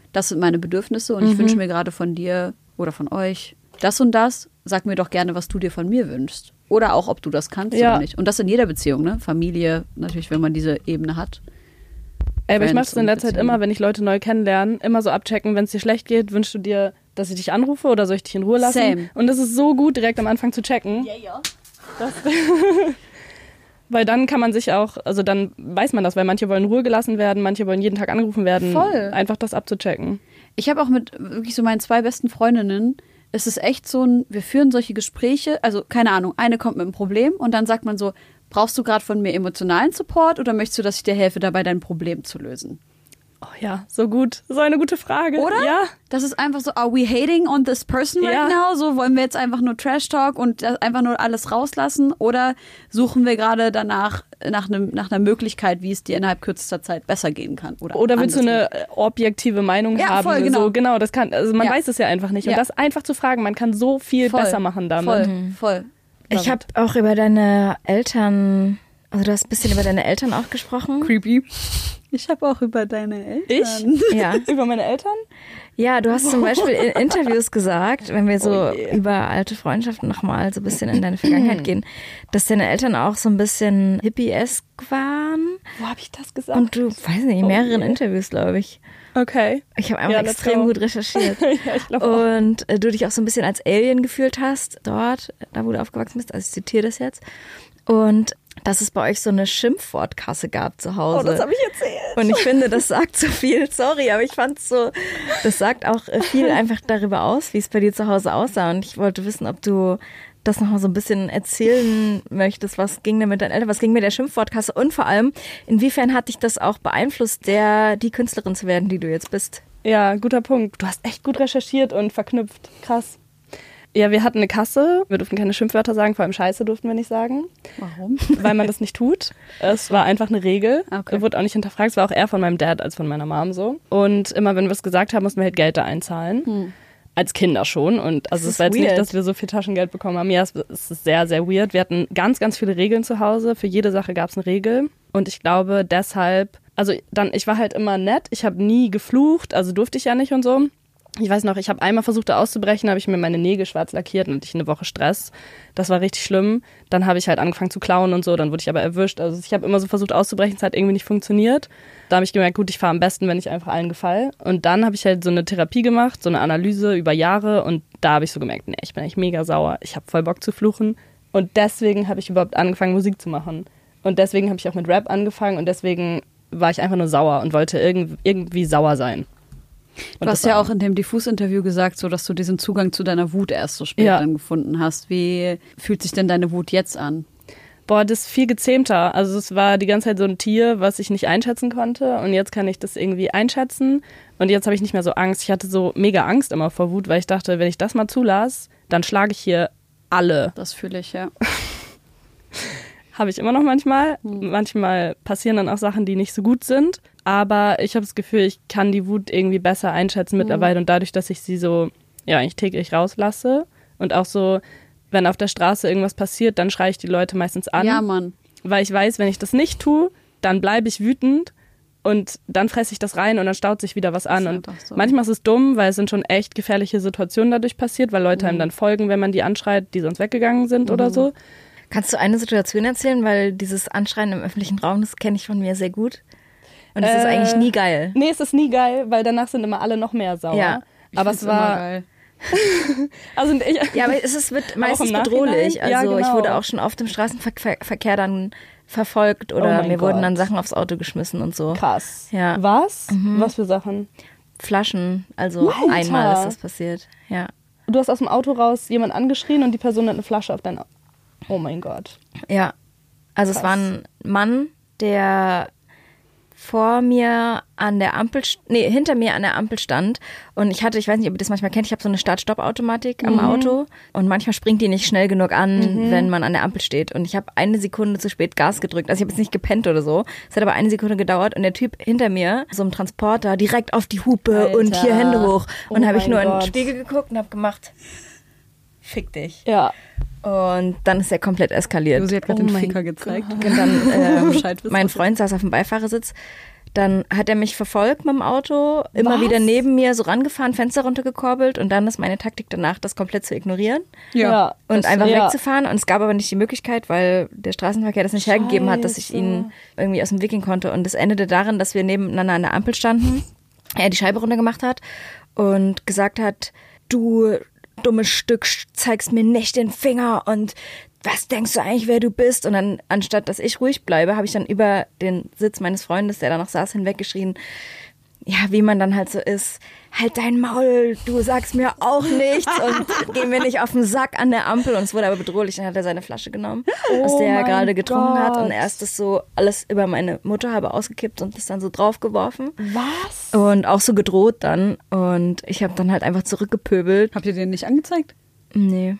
das sind meine Bedürfnisse und mhm. ich wünsche mir gerade von dir oder von euch das und das. Sag mir doch gerne, was du dir von mir wünschst. Oder auch, ob du das kannst ja. oder nicht. Und das in jeder Beziehung, ne? Familie, natürlich, wenn man diese Ebene hat. Ey, aber ich mache es in letzter Zeit immer, wenn ich Leute neu kennenlerne, immer so abchecken, wenn es dir schlecht geht, wünschst du dir, dass ich dich anrufe oder soll ich dich in Ruhe lassen? Same. Und das ist so gut, direkt am Anfang zu checken. Ja, ja. Das weil dann kann man sich auch, also dann weiß man das, weil manche wollen in Ruhe gelassen werden, manche wollen jeden Tag angerufen werden. Voll. Einfach das abzuchecken. Ich habe auch mit wirklich so meinen zwei besten Freundinnen, es ist echt so ein, wir führen solche Gespräche, also keine Ahnung, eine kommt mit einem Problem und dann sagt man so, brauchst du gerade von mir emotionalen Support oder möchtest du, dass ich dir helfe, dabei dein Problem zu lösen? Oh ja, so gut. So eine gute Frage. Oder? Ja. Das ist einfach so, are we hating on this person right ja. now? So, wollen wir jetzt einfach nur Trash-Talk und einfach nur alles rauslassen? Oder suchen wir gerade danach nach, einem, nach einer Möglichkeit, wie es dir innerhalb kürzester Zeit besser gehen kann? Oder, oder willst du eine objektive Meinung ja, haben? Voll, genau. So, genau, das kann, also man ja. weiß es ja einfach nicht. Und ja. das einfach zu fragen, man kann so viel voll. besser machen damit. Voll, mhm. voll. Ich habe auch über deine Eltern, also du hast ein bisschen über deine Eltern auch gesprochen. Creepy. Ich habe auch über deine Eltern. Ich? Ja. Über meine Eltern? Ja, du hast zum Beispiel in Interviews gesagt, wenn wir so oh über alte Freundschaften nochmal so ein bisschen in deine Vergangenheit gehen, dass deine Eltern auch so ein bisschen hippie-esk waren. Wo habe ich das gesagt? Und du, weiß nicht, in mehreren oh Interviews, glaube ich. Okay. Ich habe einfach ja, extrem gut recherchiert. Ja, ich glaube auch. Und äh, du dich auch so ein bisschen als Alien gefühlt hast, dort, da wo du aufgewachsen bist. Also ich zitiere das jetzt. Und dass es bei euch so eine Schimpfwortkasse gab zu Hause. Oh, das habe ich erzählt. Und ich finde, das sagt so viel, sorry, aber ich fand es so, das sagt auch viel einfach darüber aus, wie es bei dir zu Hause aussah. Und ich wollte wissen, ob du das nochmal so ein bisschen erzählen möchtest. Was ging denn mit deinen Eltern, was ging mit der Schimpfwortkasse? Und vor allem, inwiefern hat dich das auch beeinflusst, der die Künstlerin zu werden, die du jetzt bist? Ja, guter Punkt. Du hast echt gut recherchiert und verknüpft. Krass. Ja, wir hatten eine Kasse. Wir durften keine Schimpfwörter sagen, vor allem Scheiße durften wir nicht sagen. Warum? Weil man das nicht tut. Es war einfach eine Regel. Okay. Wurde auch nicht hinterfragt. Es war auch eher von meinem Dad als von meiner Mom so. Und immer, wenn wir es gesagt haben, mussten wir halt Geld da einzahlen. Hm. Als Kinder schon. Und also es war jetzt weird. Nicht, dass wir so viel Taschengeld bekommen haben. Ja, es ist sehr, sehr weird. Wir hatten ganz, ganz viele Regeln zu Hause. Für jede Sache gab es eine Regel. Und ich glaube deshalb, also dann, ich war halt immer nett. Ich habe nie geflucht, also durfte ich ja nicht und so. Ich weiß noch, ich habe einmal versucht, da auszubrechen, habe ich mir meine Nägel schwarz lackiert und hatte ich eine Woche Stress. Das war richtig schlimm. Dann habe ich halt angefangen zu klauen und so, dann wurde ich aber erwischt. Also ich habe immer so versucht auszubrechen, es hat irgendwie nicht funktioniert. Da habe ich gemerkt, gut, ich fahre am besten, wenn ich einfach allen gefalle. Und dann habe ich halt so eine Therapie gemacht, so eine Analyse über Jahre und da habe ich so gemerkt, nee, ich bin eigentlich mega sauer, ich habe voll Bock zu fluchen. Und deswegen habe ich überhaupt angefangen, Musik zu machen. Und deswegen habe ich auch mit Rap angefangen und deswegen war ich einfach nur sauer und wollte irg- irgendwie sauer sein. Und du hast ja auch in dem Diffus-Interview gesagt, so dass du diesen Zugang zu deiner Wut erst so spät ja. dann gefunden hast. Wie fühlt sich denn deine Wut jetzt an? Boah, das ist viel gezähmter. Also es war die ganze Zeit so ein Tier, was ich nicht einschätzen konnte. Und jetzt kann ich das irgendwie einschätzen. Und jetzt habe ich nicht mehr so Angst. Ich hatte so mega Angst immer vor Wut, weil ich dachte, wenn ich das mal zulasse, dann schlage ich hier alle. Das fühle ich, ja. Habe ich immer noch manchmal. Hm. Manchmal passieren dann auch Sachen, die nicht so gut sind. Aber ich habe das Gefühl, ich kann die Wut irgendwie besser einschätzen hm. mittlerweile. Und dadurch, dass ich sie so, ja, eigentlich täglich rauslasse und auch so, wenn auf der Straße irgendwas passiert, dann schreie ich die Leute meistens an. Ja, Mann. Weil ich weiß, wenn ich das nicht tue, dann bleibe ich wütend und dann fresse ich das rein und dann staut sich wieder was an. Und so. Manchmal ist es dumm, weil es sind schon echt gefährliche Situationen dadurch passiert, weil Leute mhm. einem dann folgen, wenn man die anschreit, die sonst weggegangen sind mhm. oder so. Kannst du eine Situation erzählen? Weil dieses Anschreien im öffentlichen Raum, das kenne ich von mir sehr gut. Und es äh, ist eigentlich nie geil. Nee, es ist nie geil, weil danach sind immer alle noch mehr sauer. Ja, aber es war... geil. also ich, ja, aber es ist, wird meistens bedrohlich. Also ja, genau. Ich wurde auch schon oft im Straßenverkehr dann verfolgt oder oh mir Gott. wurden dann Sachen aufs Auto geschmissen und so. Krass. Ja. Was? Mhm. Was für Sachen? Flaschen. Also Alter. Einmal ist das passiert. Ja. Du hast aus dem Auto raus jemand angeschrien und die Person hat eine Flasche auf dein Auto. Oh mein Gott. Ja. Also Krass. Es war ein Mann, der vor mir an der Ampel, nee, hinter mir an der Ampel stand und ich hatte, ich weiß nicht, ob ihr das manchmal kennt, ich habe so eine Start-Stopp-Automatik am mhm. Auto und manchmal springt die nicht schnell genug an, mhm. wenn man an der Ampel steht und ich habe eine Sekunde zu spät Gas gedrückt, also ich habe jetzt nicht gepennt oder so, es hat aber eine Sekunde gedauert und der Typ hinter mir, so im Transporter, direkt auf die Hupe Alter. Und hier Hände hoch und oh habe ich nur Gott. in den Spiegel geguckt und habe gemacht, fick dich. Ja. Und dann ist er komplett eskaliert. Sie hat gerade oh den Ficker gezeigt. Und dann, ähm, mein Freund saß auf dem Beifahrersitz. Dann hat er mich verfolgt mit dem Auto, immer Was? wieder neben mir so rangefahren, Fenster runtergekurbelt und dann ist meine Taktik danach, das komplett zu ignorieren Ja. und Das- einfach ja. wegzufahren. Und es gab aber nicht die Möglichkeit, weil der Straßenverkehr das nicht hergegeben hat, dass ich Scheiße. ihn irgendwie aus dem Weg gehen konnte. Und es endete darin, dass wir nebeneinander an der Ampel standen, er die Scheibe runtergemacht hat und gesagt hat, du dummes Stück, zeigst mir nicht den Finger und was denkst du eigentlich, wer du bist? Und dann, anstatt dass ich ruhig bleibe, habe ich dann über den Sitz meines Freundes, der da noch saß, hinweggeschrien, ja, wie man dann halt so ist, halt dein Maul, du sagst mir auch nichts und geh mir nicht auf den Sack an der Ampel. Und es wurde aber bedrohlich. Dann hat er seine Flasche genommen, aus der er mein gerade getrunken hat Gott. und erst das so alles über meine Mutter habe ausgekippt und das dann so draufgeworfen. Was? Und auch so gedroht dann. Und ich habe dann halt einfach zurückgepöbelt. Habt ihr den nicht angezeigt? Nee.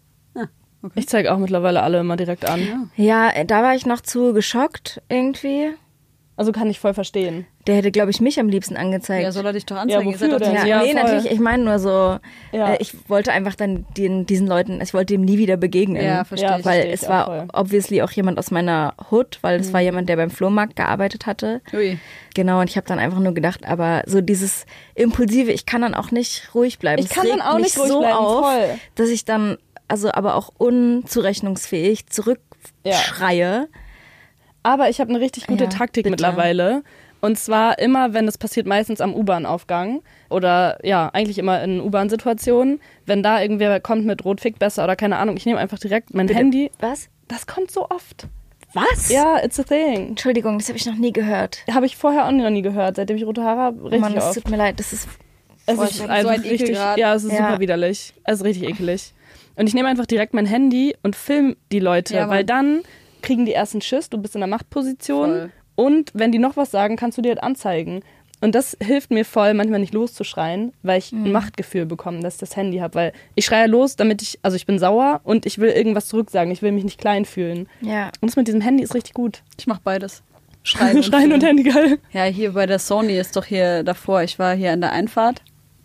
Okay. Ich zeige auch mittlerweile alle immer direkt an. Ja, da war ich noch zu geschockt irgendwie. Also kann ich voll verstehen. Der hätte, glaube ich, mich am liebsten angezeigt. Ja, soll er dich doch anzeigen? Ja, Ihr seid wofür doch denn? zusammen. Ja, Ja, nee, voll. natürlich, ich meine nur so, Ja. äh, ich wollte einfach dann den, diesen Leuten, ich wollte dem nie wieder begegnen. Ja, verstehe Ja, ich. Weil verstehe ich es auch war voll. obviously auch jemand aus meiner Hood, weil es war jemand, der beim Flohmarkt gearbeitet hatte. Ui. Genau, und ich habe dann einfach nur gedacht, aber so dieses Impulsive, ich kann dann auch nicht ruhig bleiben. Ich Es kann dann regt auch mich nicht ruhig so bleiben, auf, voll. dass ich dann, also aber auch unzurechnungsfähig zurückschreie. Aber ich habe eine richtig gute Ja, Taktik bitte. mittlerweile. Und zwar immer, wenn das passiert, meistens am U-Bahn-Aufgang. Oder ja, eigentlich immer in U-Bahn-Situationen. Wenn da irgendwer kommt mit Rot fickt besser oder keine Ahnung, ich nehme einfach direkt mein Bitte. Handy. Was? Das kommt so oft. Was? Ja, it's a thing. Entschuldigung, das habe ich noch nie gehört. Habe ich vorher auch noch nie gehört, seitdem ich rote Haare habe. Oh Richtig Mann, das oft. tut mir leid, das ist Es voll ist schrecklich. einfach So ein richtig, Ekelgrad. ja, es ist Ja. super widerlich. Es ist richtig ekelig. Und ich nehme einfach direkt mein Handy und film die Leute, Ja, Mann. weil dann kriegen die ersten Schiss, du bist in der Machtposition Voll. und wenn die noch was sagen, kannst du dir das anzeigen. Und das hilft mir voll, manchmal nicht loszuschreien, weil ich ein Machtgefühl bekomme, dass ich das Handy habe. Weil ich schreie los, damit ich, also ich bin sauer und ich will irgendwas zurücksagen. Ich will mich nicht klein fühlen. Ja. Und das mit diesem Handy ist richtig gut. Ich mach beides. Schreien und, Schreien und filmen. Handy, geil. Ja, hier bei der Sony ist doch hier davor. Ich war hier an der Einfahrt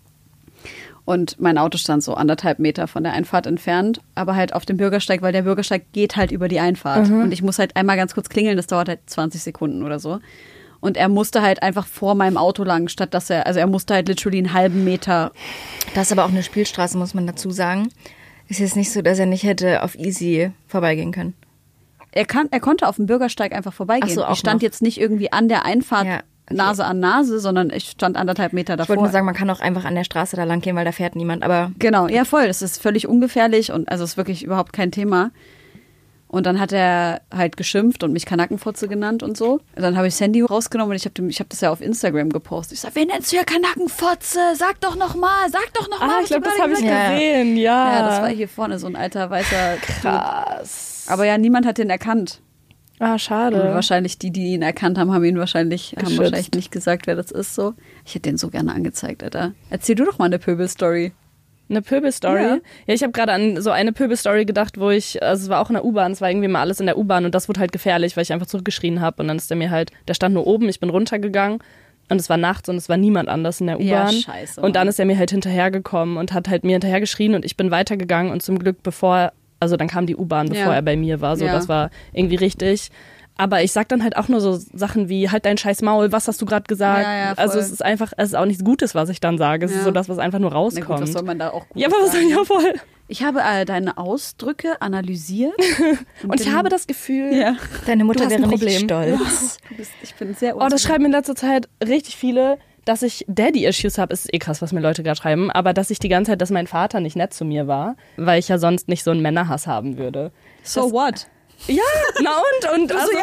und mein Auto stand so anderthalb Meter von der Einfahrt entfernt, aber halt auf dem Bürgersteig, weil der Bürgersteig geht halt über die Einfahrt. Und ich muss halt einmal ganz kurz klingeln, das dauert halt zwanzig Sekunden oder so. Und er musste halt einfach vor meinem Auto lang, statt dass er, also er musste halt literally einen halben Meter. Das ist aber auch eine Spielstraße, muss man dazu sagen. Ist jetzt nicht so, dass er nicht hätte auf easy vorbeigehen können. Er, kann, er konnte auf dem Bürgersteig einfach vorbeigehen. Ach so, auch ich stand noch. jetzt nicht irgendwie an der Einfahrt Ja, okay. Nase an Nase, sondern ich stand anderthalb Meter Ich davor. wollte nur sagen, man kann auch einfach an der Straße da lang gehen, weil da fährt niemand. Aber Genau, ja voll. Das ist völlig ungefährlich und also ist wirklich überhaupt kein Thema. Und dann hat er halt geschimpft und mich Kanackenfotze genannt und so. Dann habe ich das Handy rausgenommen und ich habe ich hab das ja auf Instagram gepostet. Ich sag, wen nennst du ja Kanackenfotze? Sag doch noch mal, sag doch noch mal. Ah, was ich glaube, du das gerade habe ich gesagt Ja. gesehen, ja. hast. Ja, das war hier vorne so ein alter weißer Dude. krass. Aber ja, niemand hat den erkannt. Ah, Und schade. wahrscheinlich die, die ihn erkannt haben, haben ihn wahrscheinlich, haben Geschützt. wahrscheinlich nicht gesagt, wer das ist. So, ich hätte den so gerne angezeigt, Alter. Erzähl du doch mal eine Pöbel-Story. Eine Pöbel-Story? Ja. Ja, ich habe gerade an so eine Pöbel-Story gedacht, wo ich, also es war auch in der U-Bahn, es war irgendwie mal alles in der U-Bahn und das wurde halt gefährlich, weil ich einfach zurückgeschrien habe und dann ist der mir halt, der stand nur oben, ich bin runtergegangen und es war nachts und es war niemand anders in der Ja, U-Bahn. scheiße, Und dann Mann. ist er mir halt hinterhergekommen und hat halt mir hinterher geschrien und ich bin weitergegangen und zum Glück bevor, also dann kam die U-Bahn, bevor Ja. er bei mir war, so Ja. das war irgendwie richtig. Aber ich sag dann halt auch nur so Sachen wie, halt dein scheiß Maul, was hast du gerade gesagt? Ja, ja, voll. also es ist einfach, es ist auch nichts Gutes, was ich dann sage. Es Ja. ist so das, was einfach nur Na rauskommt. gut, was soll man da auch gut ja, aber was sagen? ja voll. Ich habe äh, deine Ausdrücke analysiert. Und ich bin- habe das Gefühl, Ja. deine Mutter Du hast wäre ein nicht Problem. stolz. Du bist, ich bin sehr oh, das schreiben mir in letzter Zeit richtig viele, dass ich Daddy-Issues habe. Ist eh krass, was mir Leute gerade schreiben. Aber dass ich die ganze Zeit, dass mein Vater nicht nett zu mir war, weil ich ja sonst nicht so einen Männerhass haben würde. So what? Ja, na und? Und also,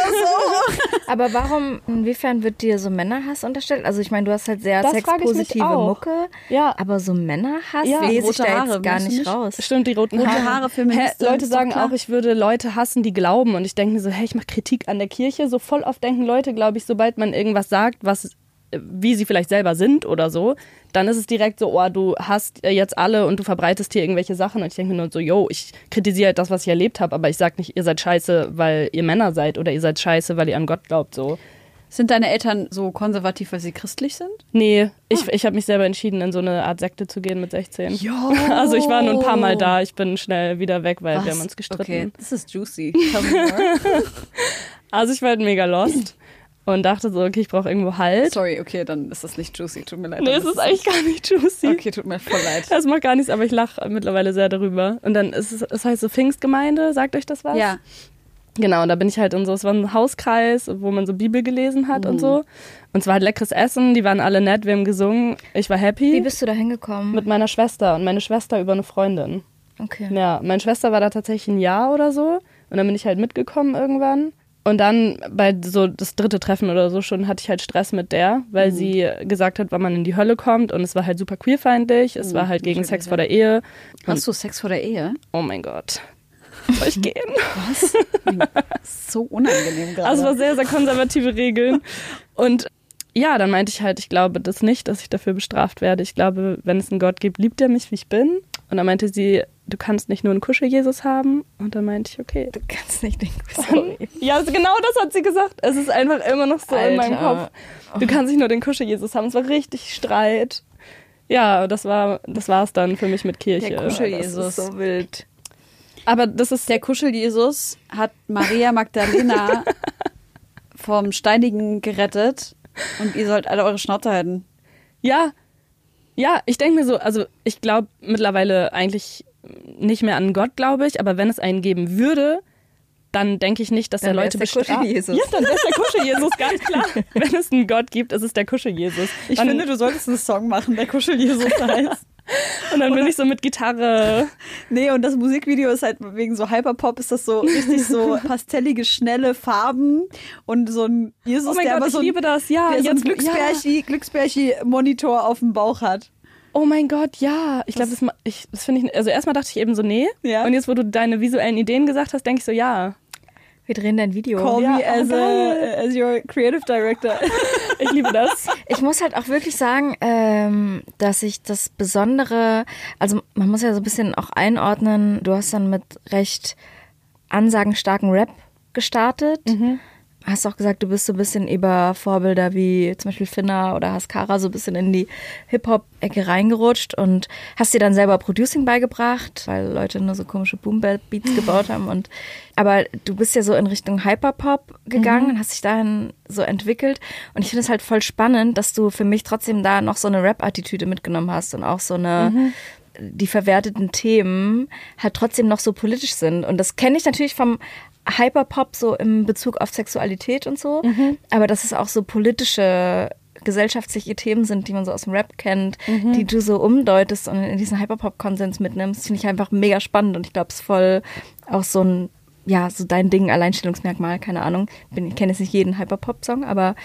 Aber warum, inwiefern wird dir so Männerhass unterstellt? Also ich meine, du hast halt sehr Das frage ich mich sexpositive auch. Mucke, Ja. aber so Männerhass Ja, lese ich rote da Haare, jetzt gar weißt du nicht nicht? raus. Stimmt, die roten Rote Haare. Haare, Feministin, Hä, Leute ist doch sagen klar. auch, ich würde Leute hassen, die glauben. Und ich denke mir so, hey, ich mache Kritik an der Kirche. So voll oft denken Leute, glaube ich, sobald man irgendwas sagt, was wie sie vielleicht selber sind oder so, dann ist es direkt so, oh, du hast jetzt alle und du verbreitest hier irgendwelche Sachen. Und ich denke mir nur so, yo, ich kritisiere halt das, was ich erlebt habe, aber ich sage nicht, ihr seid scheiße, weil ihr Männer seid oder ihr seid scheiße, weil ihr an Gott glaubt. So. Sind deine Eltern so konservativ, weil sie christlich sind? Nee, ich, ich habe mich selber entschieden, in so eine Art Sekte zu gehen mit sechzehn. Jo. Also ich war nur ein paar Mal da, ich bin schnell wieder weg, weil wir haben uns gestritten. Okay, das ist juicy. Tell me more. Also ich war halt mega lost. und dachte so, okay, ich brauche irgendwo Halt. Sorry, okay, dann ist das nicht juicy, tut mir leid. Nee, es ist eigentlich gar nicht juicy. Okay, tut mir voll leid. Das macht gar nichts, aber ich lache mittlerweile sehr darüber. Und dann ist es, es heißt so Pfingstgemeinde, sagt euch das was? Ja. Genau, und da bin ich halt in so, es war ein Hauskreis, wo man so Bibel gelesen hat mhm. und so. Und es war halt leckeres Essen, die waren alle nett, wir haben gesungen, ich war happy. Wie bist du da hingekommen? Mit meiner Schwester und meine Schwester über eine Freundin. Okay. Ja, meine Schwester war da tatsächlich ein Jahr oder so und dann bin ich halt mitgekommen irgendwann. Und dann bei so das dritte Treffen oder so schon hatte ich halt Stress mit der, weil mhm. sie gesagt hat, wann man in die Hölle kommt und es war halt super queerfeindlich, es mhm, war halt gegen Sex vor der Ehe. Und hast du Sex vor der Ehe? Oh mein Gott. Soll ich gehen? Was? So unangenehm gerade. Also es war sehr, sehr konservative Regeln. Und ja, dann meinte ich halt, ich glaube das nicht, dass ich dafür bestraft werde. Ich glaube, wenn es einen Gott gibt, liebt er mich, wie ich bin. Und dann meinte sie, du kannst nicht nur einen Kuschel-Jesus haben. Und dann meinte ich, okay. Du kannst nicht den Kuschel. Ja, also genau das hat sie gesagt. Es ist einfach immer noch so Alter. In meinem Kopf. Du kannst nicht nur den Kuschel-Jesus haben. Es war richtig Streit. Ja, das war das war's dann für mich mit Kirche. Der Kuschel-Jesus. Das ist so wild. Aber das ist... Der Kuschel-Jesus hat Maria Magdalena vom Steinigen gerettet. Und ihr sollt alle eure Schnauze halten. Ja, ja, ich denke mir so, also ich glaube mittlerweile eigentlich nicht mehr an Gott, glaube ich, aber wenn es einen geben würde, dann denke ich nicht, dass dann er Leute bestraft. Ja, dann wäre es der Kuschel-Jesus, ganz klar. Wenn es einen Gott gibt, ist es der Kuschel-Jesus. Ich dann, finde, du solltest einen Song machen, der Kuschel-Jesus heißt. Und dann bin ich so mit Gitarre. Nee, und das Musikvideo ist halt wegen so Hyperpop, ist das so richtig so pastellige, schnelle Farben und so ein Jesus, oh mein der Gott, aber ich so ein, liebe das, ja. der so einen jetzt, Glücksbärchi, ja. Glücksbärchi-Monitor auf dem Bauch hat. Oh mein Gott, ja. Ich glaube, das, ich, das finde ich, also erstmal dachte ich eben so, nee. Ja. Und jetzt, wo du deine visuellen Ideen gesagt hast, denke ich so, ja. Wir drehen dein Video. Call ja, me as, oh, a, as your creative director. Ich liebe das. Ich muss halt auch wirklich sagen, ähm, dass ich das Besondere, also man muss ja so ein bisschen auch einordnen, du hast dann mit recht ansagenstarken Rap gestartet. Mhm. Hast auch gesagt, du bist so ein bisschen über Vorbilder wie zum Beispiel Finna oder Haskara so ein bisschen in die Hip-Hop-Ecke reingerutscht und hast dir dann selber Producing beigebracht, weil Leute nur so komische Boom-Bap-Beats gebaut haben. Und aber du bist ja so in Richtung Hyperpop gegangen und mhm. hast dich dahin so entwickelt. Und ich finde es halt voll spannend, dass du für mich trotzdem da noch so eine Rap-Attitüde mitgenommen hast und auch so eine... Mhm. die verwerteten Themen halt trotzdem noch so politisch sind. Und das kenne ich natürlich vom Hyperpop so im Bezug auf Sexualität und so. Mhm. Aber dass es auch so politische, gesellschaftliche Themen sind, die man so aus dem Rap kennt, mhm. die du so umdeutest und in diesen Hyperpop-Konsens mitnimmst, finde ich einfach mega spannend. Und ich glaube, es ist voll auch so ein, ja, so dein Ding, Alleinstellungsmerkmal, keine Ahnung. Bin, ich kenne jetzt nicht jeden Hyperpop-Song, aber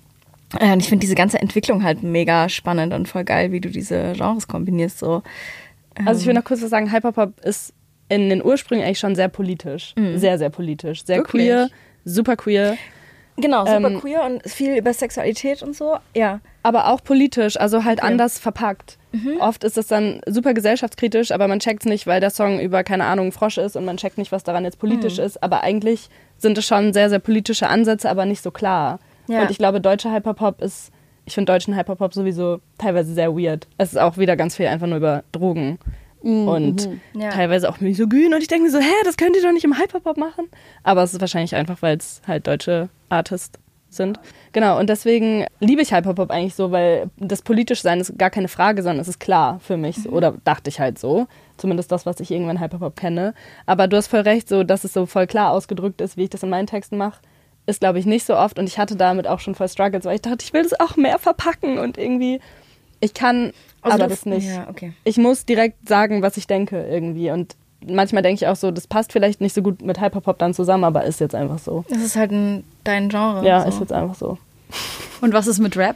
äh, ich finde diese ganze Entwicklung halt mega spannend und voll geil, wie du diese Genres kombinierst. So. Ähm. Also ich will noch kurz was sagen, Hyperpop ist in den Ursprüngen eigentlich schon sehr politisch. Mhm. Sehr, sehr politisch. Sehr Wirklich? queer, super queer. Genau, super ähm, queer und viel über Sexualität und so, ja. Aber auch politisch, also halt okay. anders verpackt. Mhm. Oft ist es dann super gesellschaftskritisch, aber man checkt es nicht, weil der Song über, keine Ahnung, ein Frosch ist und man checkt nicht, was daran jetzt politisch mhm. ist. Aber eigentlich sind es schon sehr, sehr politische Ansätze, aber nicht so klar. Ja. Und ich glaube, deutscher Hyperpop ist, ich finde deutschen Hyperpop sowieso teilweise sehr weird. Es ist auch wieder ganz viel einfach nur über Drogen. Mhm. Und ja. teilweise auch misogyn. Und ich denke mir so, hä, das könnt ihr doch nicht im Hyperpop machen. Aber es ist wahrscheinlich einfach, weil es halt deutsche Artists sind. Genau, und deswegen liebe ich Hyperpop eigentlich so, weil das politisch sein ist gar keine Frage, sondern es ist klar für mich. Mhm. Oder dachte ich halt so. Zumindest das, was ich irgendwann Hyperpop kenne. Aber du hast voll recht, so, dass es so voll klar ausgedrückt ist, wie ich das in meinen Texten mache. Ist, glaube ich, nicht so oft. Und ich hatte damit auch schon voll Struggles, weil ich dachte, ich will das auch mehr verpacken. Und irgendwie, ich kann also aber das, das nicht. Ja, okay. Ich muss direkt sagen, was ich denke irgendwie. Und manchmal denke ich auch so, das passt vielleicht nicht so gut mit Hyperpop dann zusammen, aber ist jetzt einfach so. Das ist halt ein, dein Genre. Ja, so. Ist jetzt einfach so. Und was ist mit Rap?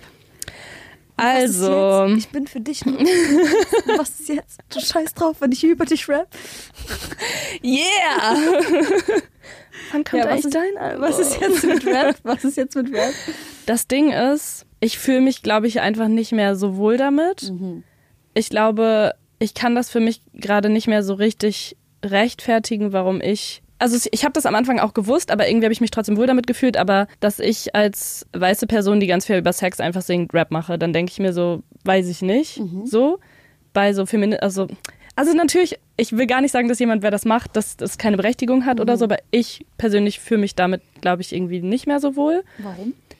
Also. Ich bin für dich. Was ist jetzt? Du scheiß drauf, wenn ich über dich rap. Yeah! Wann kommt ja, eigentlich ist, dein Album? Was ist jetzt mit Rap? Was ist jetzt mit Rap? Das Ding ist, ich fühle mich, glaube ich, einfach nicht mehr so wohl damit. Mhm. Ich glaube, ich kann das für mich gerade nicht mehr so richtig rechtfertigen, warum ich... Also ich habe das am Anfang auch gewusst, aber irgendwie habe ich mich trotzdem wohl damit gefühlt. Aber dass ich als weiße Person, die ganz viel über Sex einfach singt, Rap mache, dann denke ich mir so, weiß ich nicht. Mhm. So, bei so Femini... Also, also natürlich, ich will gar nicht sagen, dass jemand, wer das macht, dass das keine Berechtigung hat mhm. oder so, aber ich persönlich fühle mich damit, glaube ich, irgendwie nicht mehr so wohl. Warum?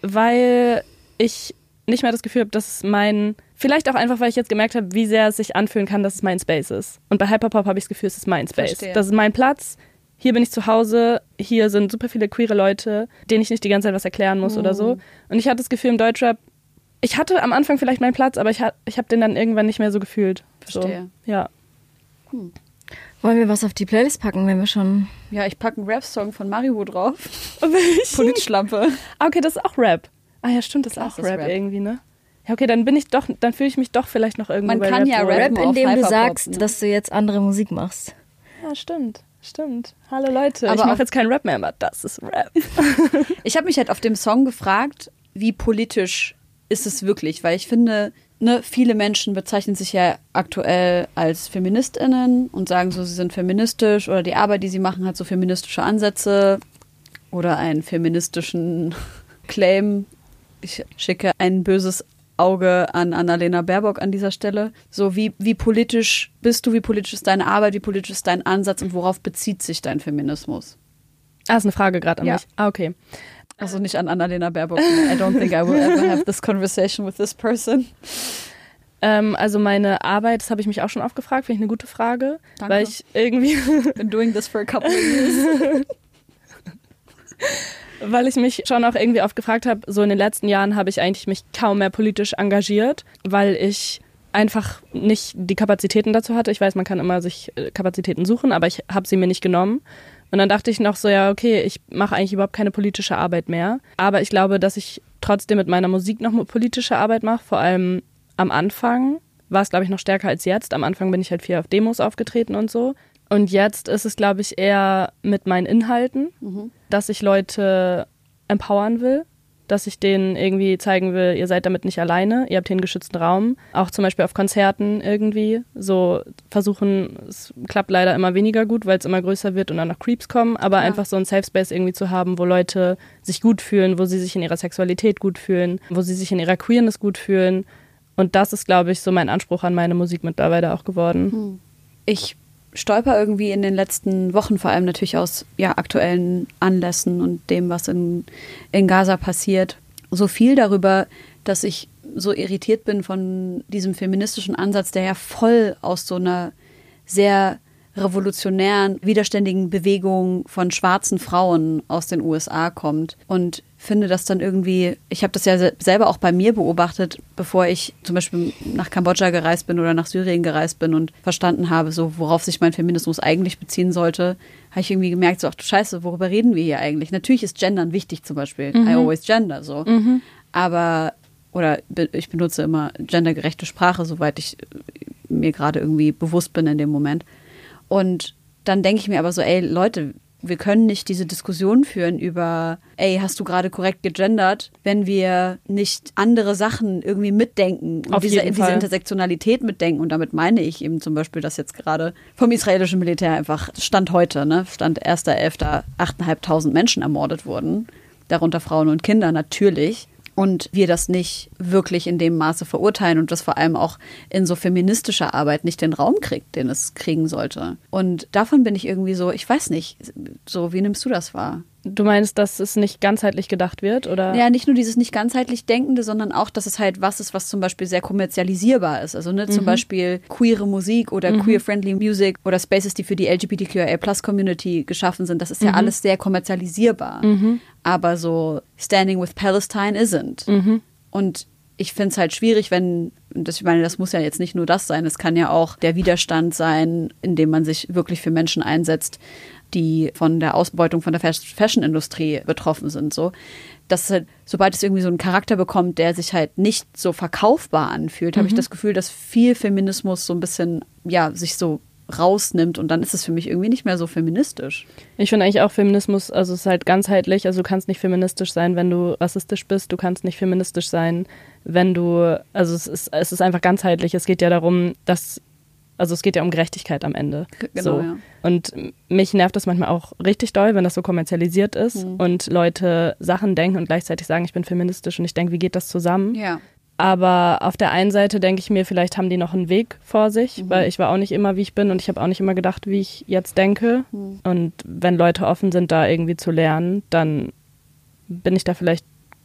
weil ich nicht mehr das Gefühl habe, dass es mein, vielleicht auch einfach, weil ich jetzt gemerkt habe, wie sehr es sich anfühlen kann, dass es mein Space ist. Und bei Hyperpop habe ich das Gefühl, es ist mein Space. Verstehe. Das ist mein Platz. Hier bin ich zu Hause, hier sind super viele queere Leute, denen ich nicht die ganze Zeit was erklären muss mhm. oder so. Und ich hatte das Gefühl im Deutschrap, ich hatte am Anfang vielleicht meinen Platz, aber ich, ha- ich habe den dann irgendwann nicht mehr so gefühlt. Verstehe. So, ja. Hm. Wollen wir was auf die Playlist packen, wenn wir schon... Ja, ich packe einen Rap-Song von Maribu drauf. Welchen? Politschlampe. Ah, okay, das ist auch Rap. Ah ja, stimmt, das ist Klar, auch das ist Rap, Rap. irgendwie, ne? Ja, okay, dann bin ich doch, dann fühle ich mich doch vielleicht noch irgendwie Man bei kann Rap ja wohl. rappen Rap, auf indem du Hyperpop, sagst, ne? dass du jetzt andere Musik machst. Ja, stimmt, stimmt. Hallo Leute, Aber ich auch- mache jetzt keinen Rap mehr, aber das ist Rap. Ich habe mich halt auf dem Song gefragt, wie politisch ist es wirklich? Weil ich finde, ne, viele Menschen bezeichnen sich ja aktuell als FeministInnen und sagen so, sie sind feministisch oder die Arbeit, die sie machen, hat so feministische Ansätze oder einen feministischen Claim. Ich schicke ein böses Auge an Annalena Baerbock an dieser Stelle. So, wie, wie politisch bist du, wie politisch ist deine Arbeit, wie politisch ist dein Ansatz und worauf bezieht sich dein Feminismus? Ah, ist eine Frage gerade an Ja. mich. Ah, okay. Also nicht an Annalena Baerbock. I don't think I will ever have this conversation with this person. Ähm, also meine Arbeit, das habe ich mich auch schon oft gefragt, finde ich eine gute Frage. Danke. Weil ich irgendwie, Been doing this for a couple of years. weil ich mich schon auch irgendwie oft gefragt habe, so in den letzten Jahren habe ich eigentlich mich kaum mehr politisch engagiert, weil ich einfach nicht die Kapazitäten dazu hatte. Ich weiß, man kann immer sich äh, Kapazitäten suchen, aber ich habe sie mir nicht genommen. Und dann dachte ich noch so, ja, okay, ich mache eigentlich überhaupt keine politische Arbeit mehr. Aber ich glaube, dass ich trotzdem mit meiner Musik noch politische Arbeit mache. Vor allem am Anfang war es, glaube ich, noch stärker als jetzt. Am Anfang bin ich halt viel auf Demos aufgetreten und so. Und jetzt ist es, glaube ich, eher mit meinen Inhalten, Mhm. dass ich Leute empowern will, dass ich denen irgendwie zeigen will, ihr seid damit nicht alleine, ihr habt hier einen geschützten Raum. Auch zum Beispiel auf Konzerten irgendwie so versuchen, es klappt leider immer weniger gut, weil es immer größer wird und dann noch Creeps kommen, aber Ja. einfach so einen Safe Space irgendwie zu haben, wo Leute sich gut fühlen, wo sie sich in ihrer Sexualität gut fühlen, wo sie sich in ihrer Queerness gut fühlen. Und das ist, glaube ich, so mein Anspruch an meine Musik mittlerweile auch geworden. Ich stolper irgendwie in den letzten Wochen, vor allem natürlich aus ja, aktuellen Anlässen und dem, was in, in Gaza passiert, so viel darüber, dass ich so irritiert bin von diesem feministischen Ansatz, der ja voll aus so einer sehr revolutionären, widerständigen Bewegung von schwarzen Frauen aus den U S A kommt. Und finde das dann irgendwie, ich habe das ja se- selber auch bei mir beobachtet, bevor ich zum Beispiel nach Kambodscha gereist bin oder nach Syrien gereist bin und verstanden habe, so worauf sich mein Feminismus eigentlich beziehen sollte, habe ich irgendwie gemerkt, so ach du Scheiße, worüber reden wir hier eigentlich? Natürlich ist Gendern wichtig zum Beispiel. Mhm. I always gender, so. Mhm. Aber, oder be- ich benutze immer gendergerechte Sprache, soweit ich äh, mir gerade irgendwie bewusst bin in dem Moment. Und dann denke ich mir aber so, ey Leute, wir können nicht diese Diskussion führen über, ey, hast du gerade korrekt gegendert, wenn wir nicht andere Sachen irgendwie mitdenken und Auf diese, jeden diese Fall. Intersektionalität mitdenken. Und damit meine ich eben zum Beispiel, dass jetzt gerade vom israelischen Militär einfach Stand heute, ne, Stand erster elfter achttausendfünfhundert Menschen ermordet wurden, darunter Frauen und Kinder natürlich. Und wir das nicht wirklich in dem Maße verurteilen und das vor allem auch in so feministischer Arbeit nicht den Raum kriegt, den es kriegen sollte. Und davon bin ich irgendwie so, ich weiß nicht, so, wie nimmst du das wahr? Du meinst, dass es nicht ganzheitlich gedacht wird, oder? Ja, nicht nur dieses nicht ganzheitlich Denkende, sondern auch, dass es halt was ist, was zum Beispiel sehr kommerzialisierbar ist. Also ne, zum Beispiel queere Musik oder Mhm. queer-friendly Music oder Spaces, die für die L G B T Q I A Plus Community geschaffen sind. Das ist ja Mhm. alles sehr kommerzialisierbar. Mhm. Aber so Standing with Palestine isn't. Mhm. Und ich finde es halt schwierig, wenn, das, ich meine, das muss ja jetzt nicht nur das sein, es kann ja auch der Widerstand sein, indem man sich wirklich für Menschen einsetzt, die von der Ausbeutung von der Fashion-Industrie betroffen sind. So, dass halt, sobald es irgendwie so einen Charakter bekommt, der sich halt nicht so verkaufbar anfühlt, habe ich das Gefühl, dass viel Feminismus so ein bisschen, ja, sich so rausnimmt und dann ist es für mich irgendwie nicht mehr so feministisch. Ich finde eigentlich auch Feminismus, also es ist halt ganzheitlich, also du kannst nicht feministisch sein, wenn du rassistisch bist, du kannst nicht feministisch sein, wenn du, also es ist, es ist einfach ganzheitlich, es geht ja darum, dass, also es geht ja um Gerechtigkeit am Ende. Genau, so. ja. Und mich nervt das manchmal auch richtig doll, wenn das so kommerzialisiert ist Mhm. und Leute Sachen denken und gleichzeitig sagen, ich bin feministisch und ich denke, wie geht das zusammen? Ja. Aber auf der einen Seite denke ich mir, vielleicht haben die noch einen Weg vor sich, Mhm. weil ich war auch nicht immer, wie ich bin und ich habe auch nicht immer gedacht, wie ich jetzt denke. Und wenn Leute offen sind, da irgendwie zu lernen, dann bin ich da vielleicht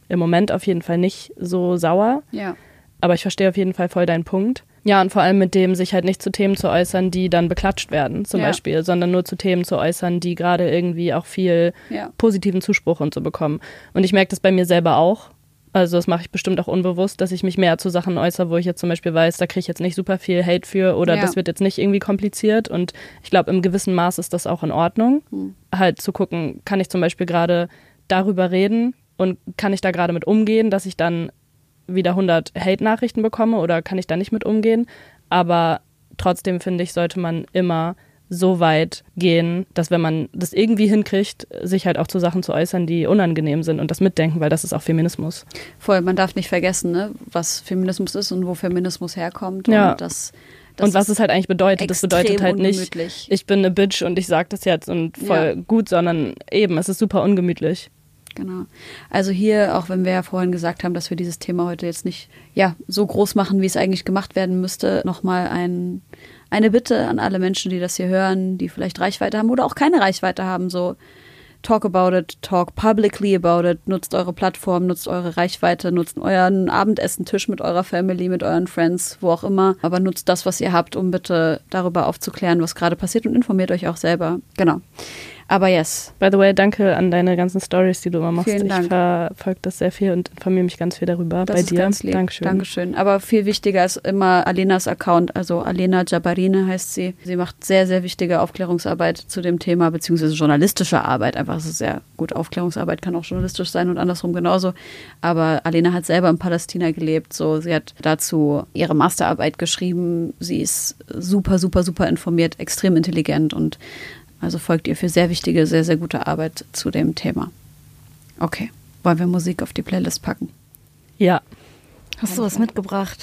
im Moment auf jeden Fall nicht so sauer. Ja. Aber ich verstehe auf jeden Fall voll deinen Punkt. Ja, und vor allem mit dem, sich halt nicht zu Themen zu äußern, die dann beklatscht werden, zum Ja. Beispiel, sondern nur zu Themen zu äußern, die gerade irgendwie auch viel Ja. positiven Zuspruch und so bekommen. Und ich merke das bei mir selber auch. Also das mache ich bestimmt auch unbewusst, dass ich mich mehr zu Sachen äußere, wo ich jetzt zum Beispiel weiß, da kriege ich jetzt nicht super viel Hate für oder Ja. das wird jetzt nicht irgendwie kompliziert. Und ich glaube, im gewissen Maß ist das auch in Ordnung. Hm. Halt zu gucken, kann ich zum Beispiel gerade darüber reden und kann ich da gerade mit umgehen, dass ich dann wieder hundert Hate-Nachrichten bekomme oder kann ich da nicht mit umgehen. Aber trotzdem finde ich, sollte man immer so weit gehen, dass wenn man das irgendwie hinkriegt, sich halt auch zu Sachen zu äußern, die unangenehm sind und das mitdenken, weil das ist auch Feminismus. Voll, man darf nicht vergessen, ne, was Feminismus ist und wo Feminismus herkommt. Ja. Und, das, das und was es halt eigentlich bedeutet. Das bedeutet halt nicht, ungemütlich. ich bin eine Bitch und ich sag das jetzt und voll Ja. gut, sondern eben, es ist super ungemütlich. Genau. Also hier, auch wenn wir ja vorhin gesagt haben, dass wir dieses Thema heute jetzt nicht ja, so groß machen, wie es eigentlich gemacht werden müsste, nochmal ein, eine Bitte an alle Menschen, die das hier hören, die vielleicht Reichweite haben oder auch keine Reichweite haben. So, talk about it, talk publicly about it, nutzt eure Plattform, nutzt eure Reichweite, nutzt euren Abendessentisch mit eurer Family, mit euren Friends, wo auch immer. Aber nutzt das, was ihr habt, um bitte darüber aufzuklären, was gerade passiert und informiert euch auch selber. Genau. Aber yes. By the way, danke an deine ganzen Stories, die du immer machst. Vielen Dank. Ich verfolge das sehr viel und informiere mich ganz viel darüber Das bei ist dir. ganz lieb. Dankeschön. Dankeschön. Aber viel wichtiger ist immer Alenas Account, also Alena Jabarine heißt sie. Sie macht sehr, sehr wichtige Aufklärungsarbeit zu dem Thema, beziehungsweise journalistische Arbeit. Einfach, es ist sehr gut. Aufklärungsarbeit kann auch journalistisch sein und andersrum genauso. Aber Alena hat selber in Palästina gelebt. So, sie hat dazu ihre Masterarbeit geschrieben. Sie ist super, super, super informiert, extrem intelligent und also folgt ihr für sehr wichtige, sehr, sehr gute Arbeit zu dem Thema. Okay, wollen wir Musik auf die Playlist packen? Ja. Hast du was mitgebracht?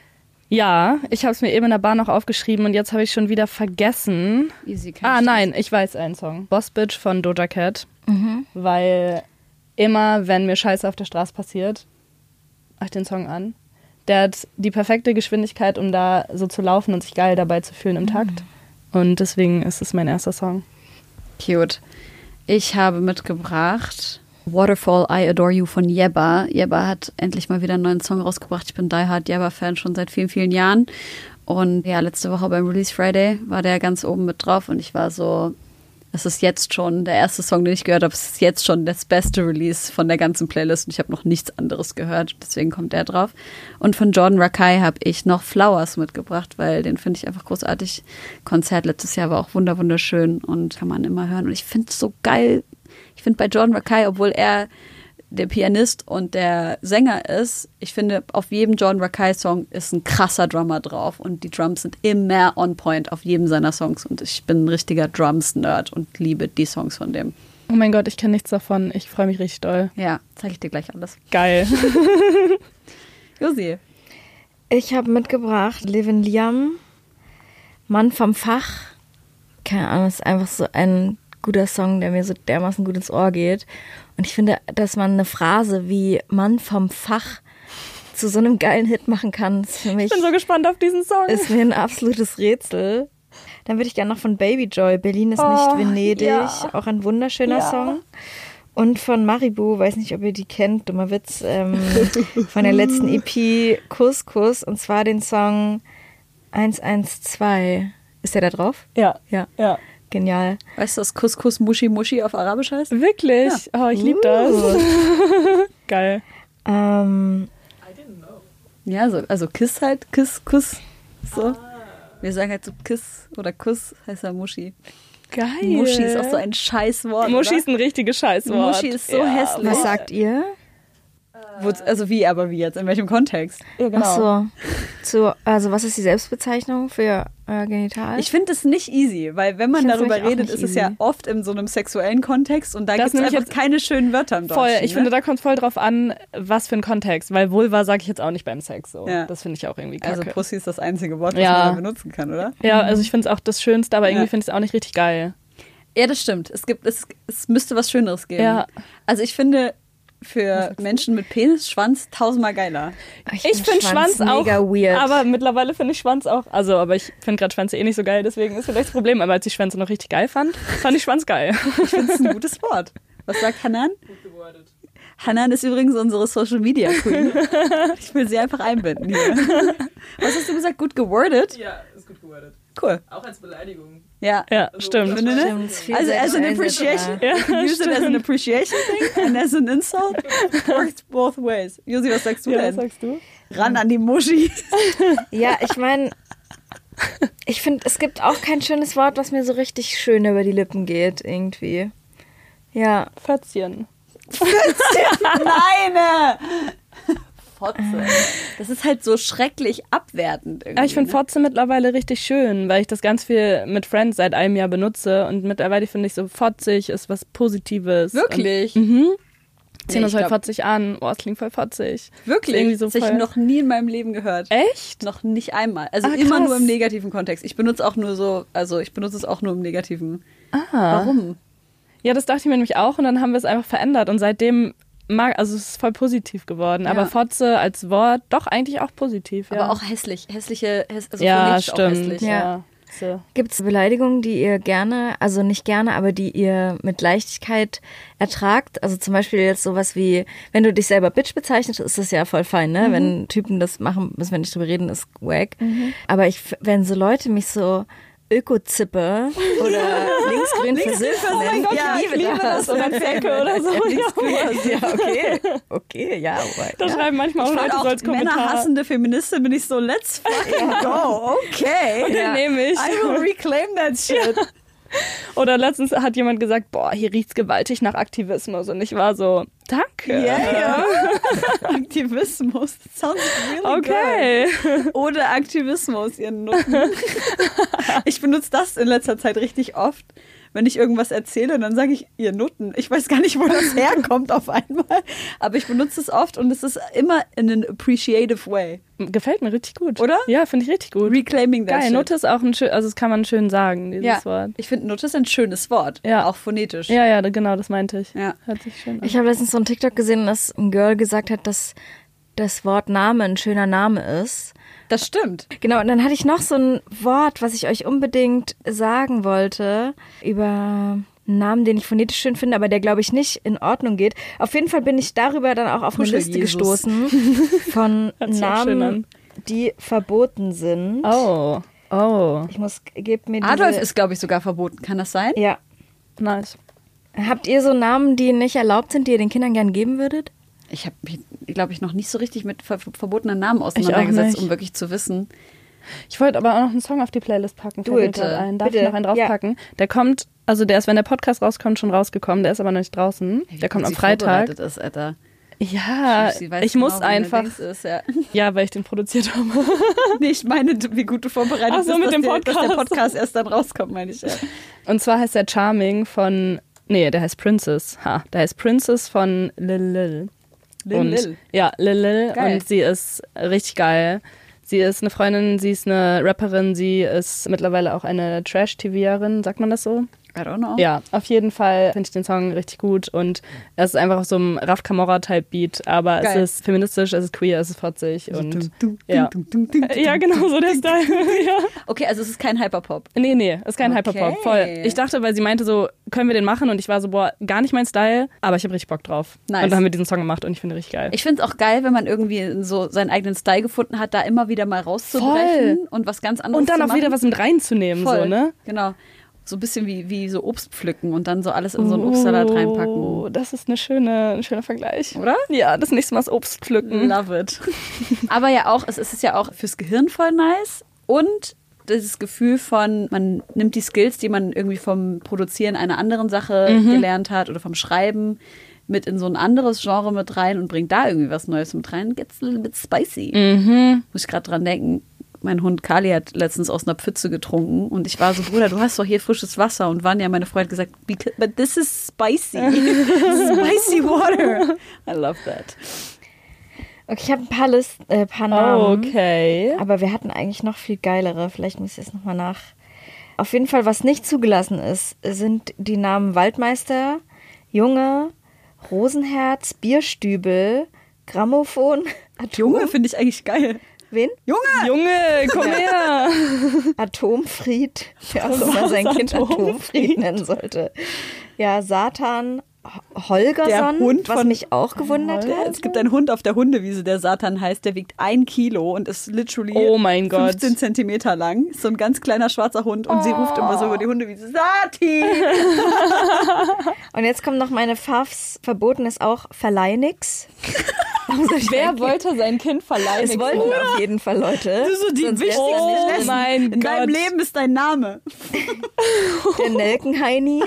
Ja, ich habe es mir eben in der Bahn noch aufgeschrieben und jetzt habe ich schon wieder vergessen. Easy, Ah, nein, ich weiß einen Song. Boss Bitch von Doja Cat. Mhm. Weil immer, wenn mir Scheiße auf der Straße passiert, mach ich den Song an. Der hat die perfekte Geschwindigkeit, um da so zu laufen und sich geil dabei zu fühlen im Takt. Und deswegen ist es mein erster Song. Cute. Ich habe mitgebracht Waterfall, I Adore You von Yebba. Yebba hat endlich mal wieder einen neuen Song rausgebracht. Ich bin Die Hard Yebba-Fan schon seit vielen, vielen Jahren. Und ja, letzte Woche beim Release Friday war der ganz oben mit drauf und ich war so, es ist jetzt schon der erste Song, den ich gehört habe. Es ist jetzt schon das beste Release von der ganzen Playlist und ich habe noch nichts anderes gehört. Deswegen kommt der drauf. Und von Jordan Rakei habe ich noch Flowers mitgebracht, weil den finde ich einfach großartig. Konzert letztes Jahr war auch wunder wunderschön und kann man immer hören. Und ich finde es so geil. Ich finde bei Jordan Rakei, obwohl er der Pianist und der Sänger ist, ich finde, auf jedem Jordan Rakei-Song ist ein krasser Drummer drauf und die Drums sind immer on point auf jedem seiner Songs und ich bin ein richtiger Drums-Nerd und liebe die Songs von dem. Oh mein Gott, ich kenne nichts davon. Ich freue mich richtig doll. Ja, zeige ich dir gleich alles. Geil. Josi. Ich habe mitgebracht Levin Liam, Mann vom Fach. Keine Ahnung, ist einfach so ein guter Song, der mir so dermaßen gut ins Ohr geht. Und ich finde, dass man eine Phrase wie Mann vom Fach zu so einem geilen Hit machen kann, ist für mich, Ich bin so gespannt auf diesen Song. ist mir ein absolutes Rätsel. Dann würde ich gerne noch von Baby Joy, Berlin ist Oh, nicht Venedig, ja. auch ein wunderschöner Ja. Song. Und von Maribu, weiß nicht, ob ihr die kennt, dummer Witz, ähm, von der letzten E P Kuss Kuss, und zwar den Song eins eins zwei. Ist der da drauf? Ja, Ja, ja. genial. Weißt du, was Couscous Mushi Mushi auf Arabisch heißt? Wirklich? Oh, ich liebe das. Geil. Ähm, Ja, so, also Kiss halt, Kiss, Kuss. So. Wir sagen halt so Kiss oder Kuss heißt ja Muschi. Geil. Muschi ist auch so ein Scheißwort. Muschi ist oder? ein richtiges Scheißwort. Muschi ist so hässlich. was sagt ihr? Wo, also wie, aber wie jetzt? In welchem Kontext? Ja, genau. Ach so. Zu, also was ist die Selbstbezeichnung für euer Genital? Ich finde es nicht easy, weil wenn man Ich find's darüber nämlich auch redet, nicht ist es easy. ja oft in so einem sexuellen Kontext und da Das gibt es nämlich einfach jetzt- keine schönen Wörter im Deutschen. Voll, ich ne? finde, da kommt voll drauf an, was für ein Kontext. Weil Vulva sage ich jetzt auch nicht beim Sex so. Ja. Das finde ich auch irgendwie kacke. Also Pussy ist das einzige Wort, was Ja. man da benutzen kann, oder? ja, also ich finde es auch das Schönste, aber irgendwie Ja. finde ich es auch nicht richtig geil. Ja, das stimmt. Es gibt, es, es müsste was Schöneres geben. Ja. Also ich finde für Menschen mit Penis Schwanz tausendmal geiler. Ich finde Schwanz auch, mega weird. aber mittlerweile finde ich Schwanz auch, also aber ich finde gerade Schwänze eh nicht so geil, deswegen ist vielleicht das Problem. Aber als ich Schwänze noch richtig geil fand, fand ich Schwanz geil. Ich finde es ein gutes Wort. Was sagt Hanan? Gut gewordet. Hanan ist übrigens unsere Social Media Queen. Ich will sie einfach einbinden hier. Was hast du gesagt? Gut gewordet? Ja, ist gut gewordet. Cool. Auch als Beleidigung. Ja. Ja, Also, stimmt. das Ne, ne? Stimmt, ist Also as an vielseitig appreciation, einsetzbar. you can use it as an appreciation thing and as an insult. Works both ways. Josi, was sagst du Ja, was denn? sagst du? Ran an die Muschi. Ja, ich meine, ich finde, es gibt auch kein schönes Wort, was mir so richtig schön über die Lippen geht, irgendwie. Ja. Fötzchen. Nein! Fotze. Das ist halt so schrecklich abwertend irgendwie. Aber ich finde ne? Fotze mittlerweile richtig schön, weil ich das ganz viel mit Friends seit einem Jahr benutze und mittlerweile finde ich so fotzig ist was Positives. Wirklich? Und, mhm. Nee, Ziehen uns ich halt glaub- fotzig an. Oh, es klingt voll fotzig. Wirklich? Irgendwie so das habe ich voll- noch nie in meinem Leben gehört. Echt? Noch nicht einmal. Also Ah, immer krass. nur im negativen Kontext. Ich benutze auch nur so, also ich benutze es auch nur im negativen. Ah. Warum? Ja, das dachte ich mir nämlich auch und dann haben wir es einfach verändert und seitdem mag, also es ist voll positiv geworden. Ja. Aber Fotze als Wort doch eigentlich auch positiv. Ja. Aber auch hässlich. Hässliche, häss, also ja, phonetisch auch stimmt. hässlich. Ja. Ja. So. Gibt es Beleidigungen, die ihr gerne, also nicht gerne, aber die ihr mit Leichtigkeit ertragt? Also zum Beispiel jetzt sowas wie, wenn du dich selber Bitch bezeichnest, ist das ja voll fein, ne? Mhm. Wenn Typen das machen, müssen wir nicht drüber reden, ist wack. Aber ich, wenn so Leute mich so Ökozippe oder linksgrün versifft nennen, Gott, ja, ich liebe das. Oder Zecke oder so. Ja, okay. Okay, ja. Aber, Das ja. schreiben manchmal auch Ich Leute find so auch als Kommentar. männerhassende Feministin bin ich so, let's fucking go, okay. Den nehme ich. I will reclaim that shit. Oder letztens hat jemand gesagt, boah, hier riecht's gewaltig nach Aktivismus. Und ich war so, danke. Yeah. Aktivismus. Sounds really Okay. good. Oder Aktivismus, ihr Nutten. Ich benutze das in letzter Zeit richtig oft. Wenn ich irgendwas erzähle, dann sage ich, ihr Nutten. Ich weiß gar nicht, wo das herkommt auf einmal. Aber ich benutze es oft und es ist immer in an appreciative way. Gefällt mir richtig gut. Oder? Ja, finde ich richtig gut. Reclaiming that Geil, shit. Nutte ist auch ein schön, also das kann man schön sagen, dieses Ja, Wort. ich finde, Nutte ist ein schönes Wort. Ja. Auch phonetisch. Ja, ja, genau, das meinte ich. Ja. Hört sich schön an. Ich habe letztens so ein TikTok gesehen, dass ein Girl gesagt hat, dass das Wort Name ein schöner Name ist. Das stimmt. Genau, und dann hatte ich noch so ein Wort, was ich euch unbedingt sagen wollte, über einen Namen, den ich phonetisch schön finde, aber der, glaube ich, nicht in Ordnung geht. Auf jeden Fall bin ich darüber dann auch auf eine Kuschel Liste Jesus. gestoßen von Hört sich auch schön Namen, an. die verboten sind. Oh, oh, Ich muss, gebt mir diese... Adolf ist, glaube ich, sogar verboten. Kann das sein? Ja. nice. Habt ihr so Namen, die nicht erlaubt sind, die ihr den Kindern gern geben würdet? Ich habe mich, glaube ich, noch nicht so richtig mit ver verbotenen Namen auseinandergesetzt, nicht. um wirklich zu wissen. Ich wollte aber auch noch einen Song auf die Playlist packen. Du Fällt mir bitte. grad ein. Darf Bitte. ich noch einen draufpacken? Der kommt, also der ist, wenn der Podcast rauskommt, schon rausgekommen. Der ist aber noch nicht draußen. Wie Der kommt gut am sie Freitag. vorbereitet Ist, Alter. Ja, Sie weiß ich genau, muss wie der einfach. Dings Ist, ja. Ja, weil ich den produziert habe. Nee, ich meine, wie gut du vorbereitet Ach so, bist, mit dass, dem der, dass der Podcast. Podcast erst dann rauskommt, meine ich. Ja. Und zwar heißt der Charming von, nee, der heißt Princess. Ha, der heißt Princess von Lil Lil. Lil und, Lil. Ja, Lil Lil. Geil. Und sie ist richtig geil. Sie ist eine Freundin, sie ist eine Rapperin, sie ist mittlerweile auch eine Trash-T V-Erin, sagt man das so? I don't know. Ja, auf jeden Fall finde ich den Song richtig gut und es ist einfach auf so einem Raf Camorra-Type-Beat, aber Geil. es ist feministisch, es ist queer, es ist fotzig und Dum, dum, ja. dum, dum, dum, dum, Ja, genau so der Style. Ja. Okay, also es ist kein Hyperpop. Nee, nee, ist kein Okay. Hyperpop, voll. Ich dachte, weil sie meinte so, können wir den machen? Und ich war so, boah, gar nicht mein Style, aber ich habe richtig Bock drauf. Nice. Und dann haben wir diesen Song gemacht und ich finde ihn richtig geil. Ich finde es auch geil, wenn man irgendwie so seinen eigenen Style gefunden hat, da immer wieder mal rauszubrechen Voll. und was ganz anderes Und dann zu auch machen. wieder was mit reinzunehmen, Voll. so, ne? Genau. So ein bisschen wie, wie so Obst pflücken und dann so alles in so einen Obstsalat reinpacken. Oh, das ist eine schöne, ein schöner Vergleich. Oder? Ja, das nächste Mal das Obst pflücken. Love it. Aber ja auch, es ist ja auch fürs Gehirn voll nice und dieses Gefühl von, man nimmt die Skills, die man irgendwie vom Produzieren einer anderen Sache Mhm. gelernt hat oder vom Schreiben mit in so ein anderes Genre mit rein und bringt da irgendwie was Neues mit rein. Gets a little bit spicy. Mhm. Muss ich gerade dran denken. Mein Hund Kali hat letztens aus einer Pfütze getrunken und ich war so, Bruder, du hast doch hier frisches Wasser. Und Vanya, meine Freundin, hat gesagt, "Because- but this is spicy. Spicy water. I love that. Okay, ich habe ein paar, List, äh, paar Namen. Okay. Aber wir hatten eigentlich noch viel geilere. Vielleicht muss ich jetzt nochmal nach. Auf jeden Fall, was nicht zugelassen ist, sind die Namen Waldmeister, Junge, Rosenherz, Bierstübel, Grammophon, Atom. Junge, finde ich eigentlich geil. Wen? Junge! Junge, komm her. Atomfried. Wer auch immer sein Kind Atomfried nennen sollte. Ja, Satan, Holgersson, Der Hund was von- mich auch gewundert Ja, hat. es gibt einen Hund auf der Hundewiese, der Satan heißt, der wiegt ein Kilo und ist literally Oh mein Gott. fünfzehn Zentimeter lang. Ist so ein ganz kleiner schwarzer Hund und sie ruft immer so über die Hundewiese, Sati! Und jetzt kommt noch meine Fafs, verboten ist auch Verleih nix. Wer wollte sein Kind verleihen? Es wollten auf jeden Fall Leute. Das ist so die Sonst wär's wichtigsten ja nicht Oh Lesson. mein In deinem Gott. Leben ist dein Name. der Nelkenheini.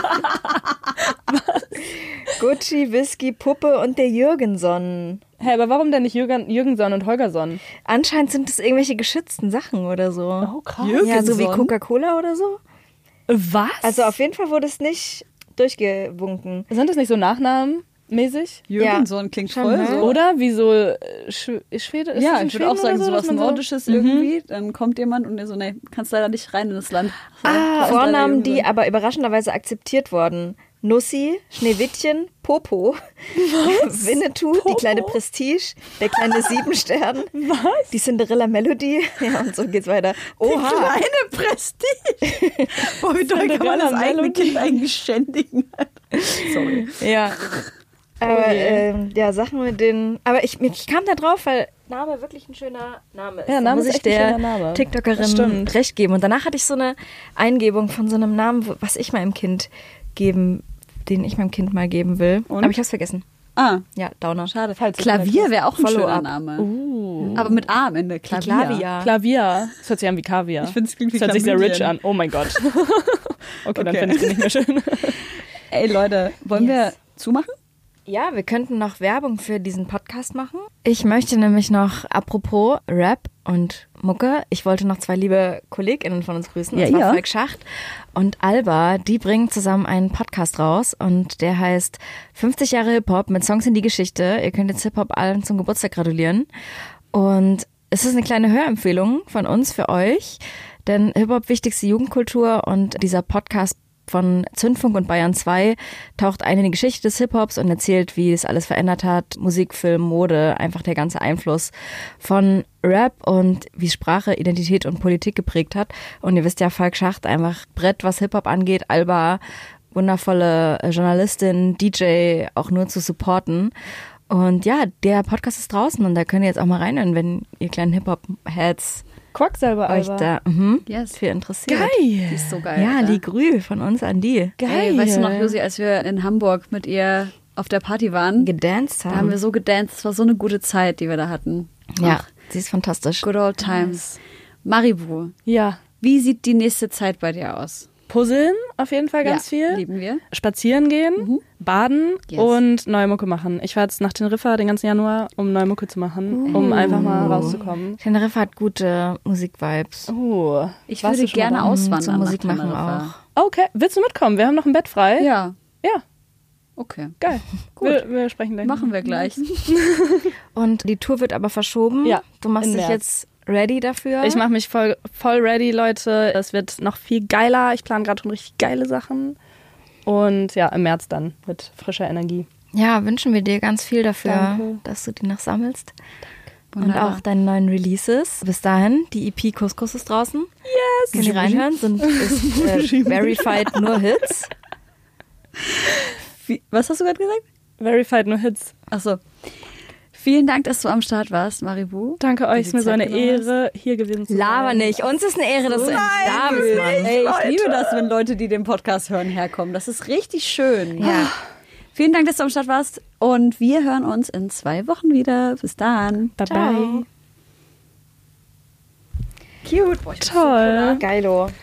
Gucci, Whisky, Puppe und der Jürgenson. Hä, aber warum denn nicht Jürgen, Jürgenson und Holgersson? Anscheinend sind es irgendwelche geschützten Sachen oder so. Oh, krass. Ja, so wie Jürgenson? Coca-Cola oder so. Was? Also auf jeden Fall wurde es nicht durchgewunken. Sind das nicht so Nachnamen mäßig? Jürgenson klingt Schon, voll ne? so. Oder wie so äh, Sch Schwede? Ist Ja, das in ich würde auch Schweden sagen, oder so, sowas dass man so- Nordisches irgendwie. Dann kommt jemand und der so, nee, kannst leider nicht rein in das Land. So, Ah, das ist leider Vornamen, die Jürgenson. aber überraschenderweise akzeptiert wurden. Nussi, Schneewittchen, Popo, Winnetou, die kleine Prestige, der kleine Siebenstern, die Cinderella Melody, ja, und so geht's weiter. Oha, Kleine Prestige. Boah, wie doll kann man das eigene Kind eigentlich schändigen? Sorry. ja. Aber ähm, ja, Sachen mit denen. Aber ich, ich kam da drauf, weil Name wirklich ein schöner Name ist. Ja, Da Name muss ist ich echt ein der schöner Name. Das TikTokerin stimmt. recht geben. Und danach hatte ich so eine Eingebung von so einem Namen, wo- was ich meinem Kind geben, den ich meinem Kind mal geben will. Und? Aber ich hab's vergessen. Ah, Ja, Downer. schade. Falls du Klavier wäre auch ein Follow schöner up. Name. Uh. Aber mit A am Ende. Klavier. Klavier. Klavier. Das hört sich an wie Kaviar. Ich finde, es klingt wie Das hört sich sehr rich Chlamydien. an. Oh mein Gott. Okay, dann Okay. finde ich den nicht mehr schön. Ey, Leute, wollen Yes. wir zumachen? Ja, wir könnten noch Werbung für diesen Podcast machen. Ich möchte nämlich noch, apropos Rap und Mucke, ich wollte noch zwei liebe KollegInnen von uns grüßen. Ja, und zwar ja. Falk Schacht und Alba. Die bringen zusammen einen Podcast raus und der heißt fünfzig Jahre Hip-Hop mit Songs in die Geschichte. Ihr könnt jetzt Hip-Hop allen zum Geburtstag gratulieren. Und es ist eine kleine Hörempfehlung von uns für euch, denn Hip-Hop wichtigste Jugendkultur und dieser Podcast von Zündfunk und Bayern zwei taucht ein in die Geschichte des Hip-Hops und erzählt, wie es alles verändert hat. Musik, Film, Mode, einfach der ganze Einfluss von Rap und wie Sprache, Identität und Politik geprägt hat. Und ihr wisst ja, Falk Schacht, einfach Brett, was Hip-Hop angeht. Alba, wundervolle Journalistin, D J, auch nur zu supporten. Und ja, der Podcast ist draußen und da könnt ihr jetzt auch mal reinhören, wenn ihr kleinen Hip-Hop-Heads Quacksalber, euch Alba. da mhm, Yes. für interessiert. Die Geil. ist so geil. Ja, Alter. die Grü von uns an die. Geil. Ey, weißt du noch, Josi, als wir in Hamburg mit ihr auf der Party waren, Gedanced da haben wir so gedanced. Es war so eine gute Zeit, die wir da hatten. Ja, Ach, sie ist fantastisch. good old times. Maribu, Ja. wie sieht die nächste Zeit bei dir aus? Puzzeln auf jeden Fall ganz ja, viel. lieben wir. Spazieren gehen, baden Yes. und neue Mucke machen. Ich war jetzt nach Teneriffa den ganzen Januar, um neue Mucke zu machen, um einfach mal rauszukommen. Teneriffa hat gute Musik-Vibes. Oh, Ich warst würde du schon mal gerne da? auswandern. Zum Musik nach machen Teneriffa. Okay, willst du mitkommen? Wir haben noch ein Bett frei. Ja, Ja, okay. geil. Gut. Wir, wir sprechen gleich. Machen wir gleich. Und die Tour wird aber verschoben. Ja, Du machst im dich März. jetzt ready dafür. Ich mache mich voll, voll ready, Leute. Es wird noch viel geiler. Ich plane gerade schon richtig geile Sachen. Und ja, im März dann mit frischer Energie. Ja, wünschen wir dir ganz viel dafür, Danke. dass du die noch sammelst. Und Wunderbar. auch deine neuen Releases. Bis dahin, die E P Couscous ist draußen. Yes! Können Sie reinhören? Sind, ist äh, verified nur Hits. Wie, was hast du gerade gesagt? Verified No Hits. Achso. Vielen Dank, dass du am Start warst, Maribu. Danke euch, Dass es ist du mir so Zeit eine genommen hast. Ehre, hier gewesen zu sein. Laber nicht. Uns ist eine Ehre, dass du da bist, Mann. Ey, ich liebe das, wenn Leute, die den Podcast hören, herkommen. Das ist richtig schön. Ja. Vielen Dank, dass du am Start warst. Und wir hören uns in zwei Wochen wieder. Bis dann. Bye Ciao. bye. Cute. Boah, ich bin so Toll. Geilo.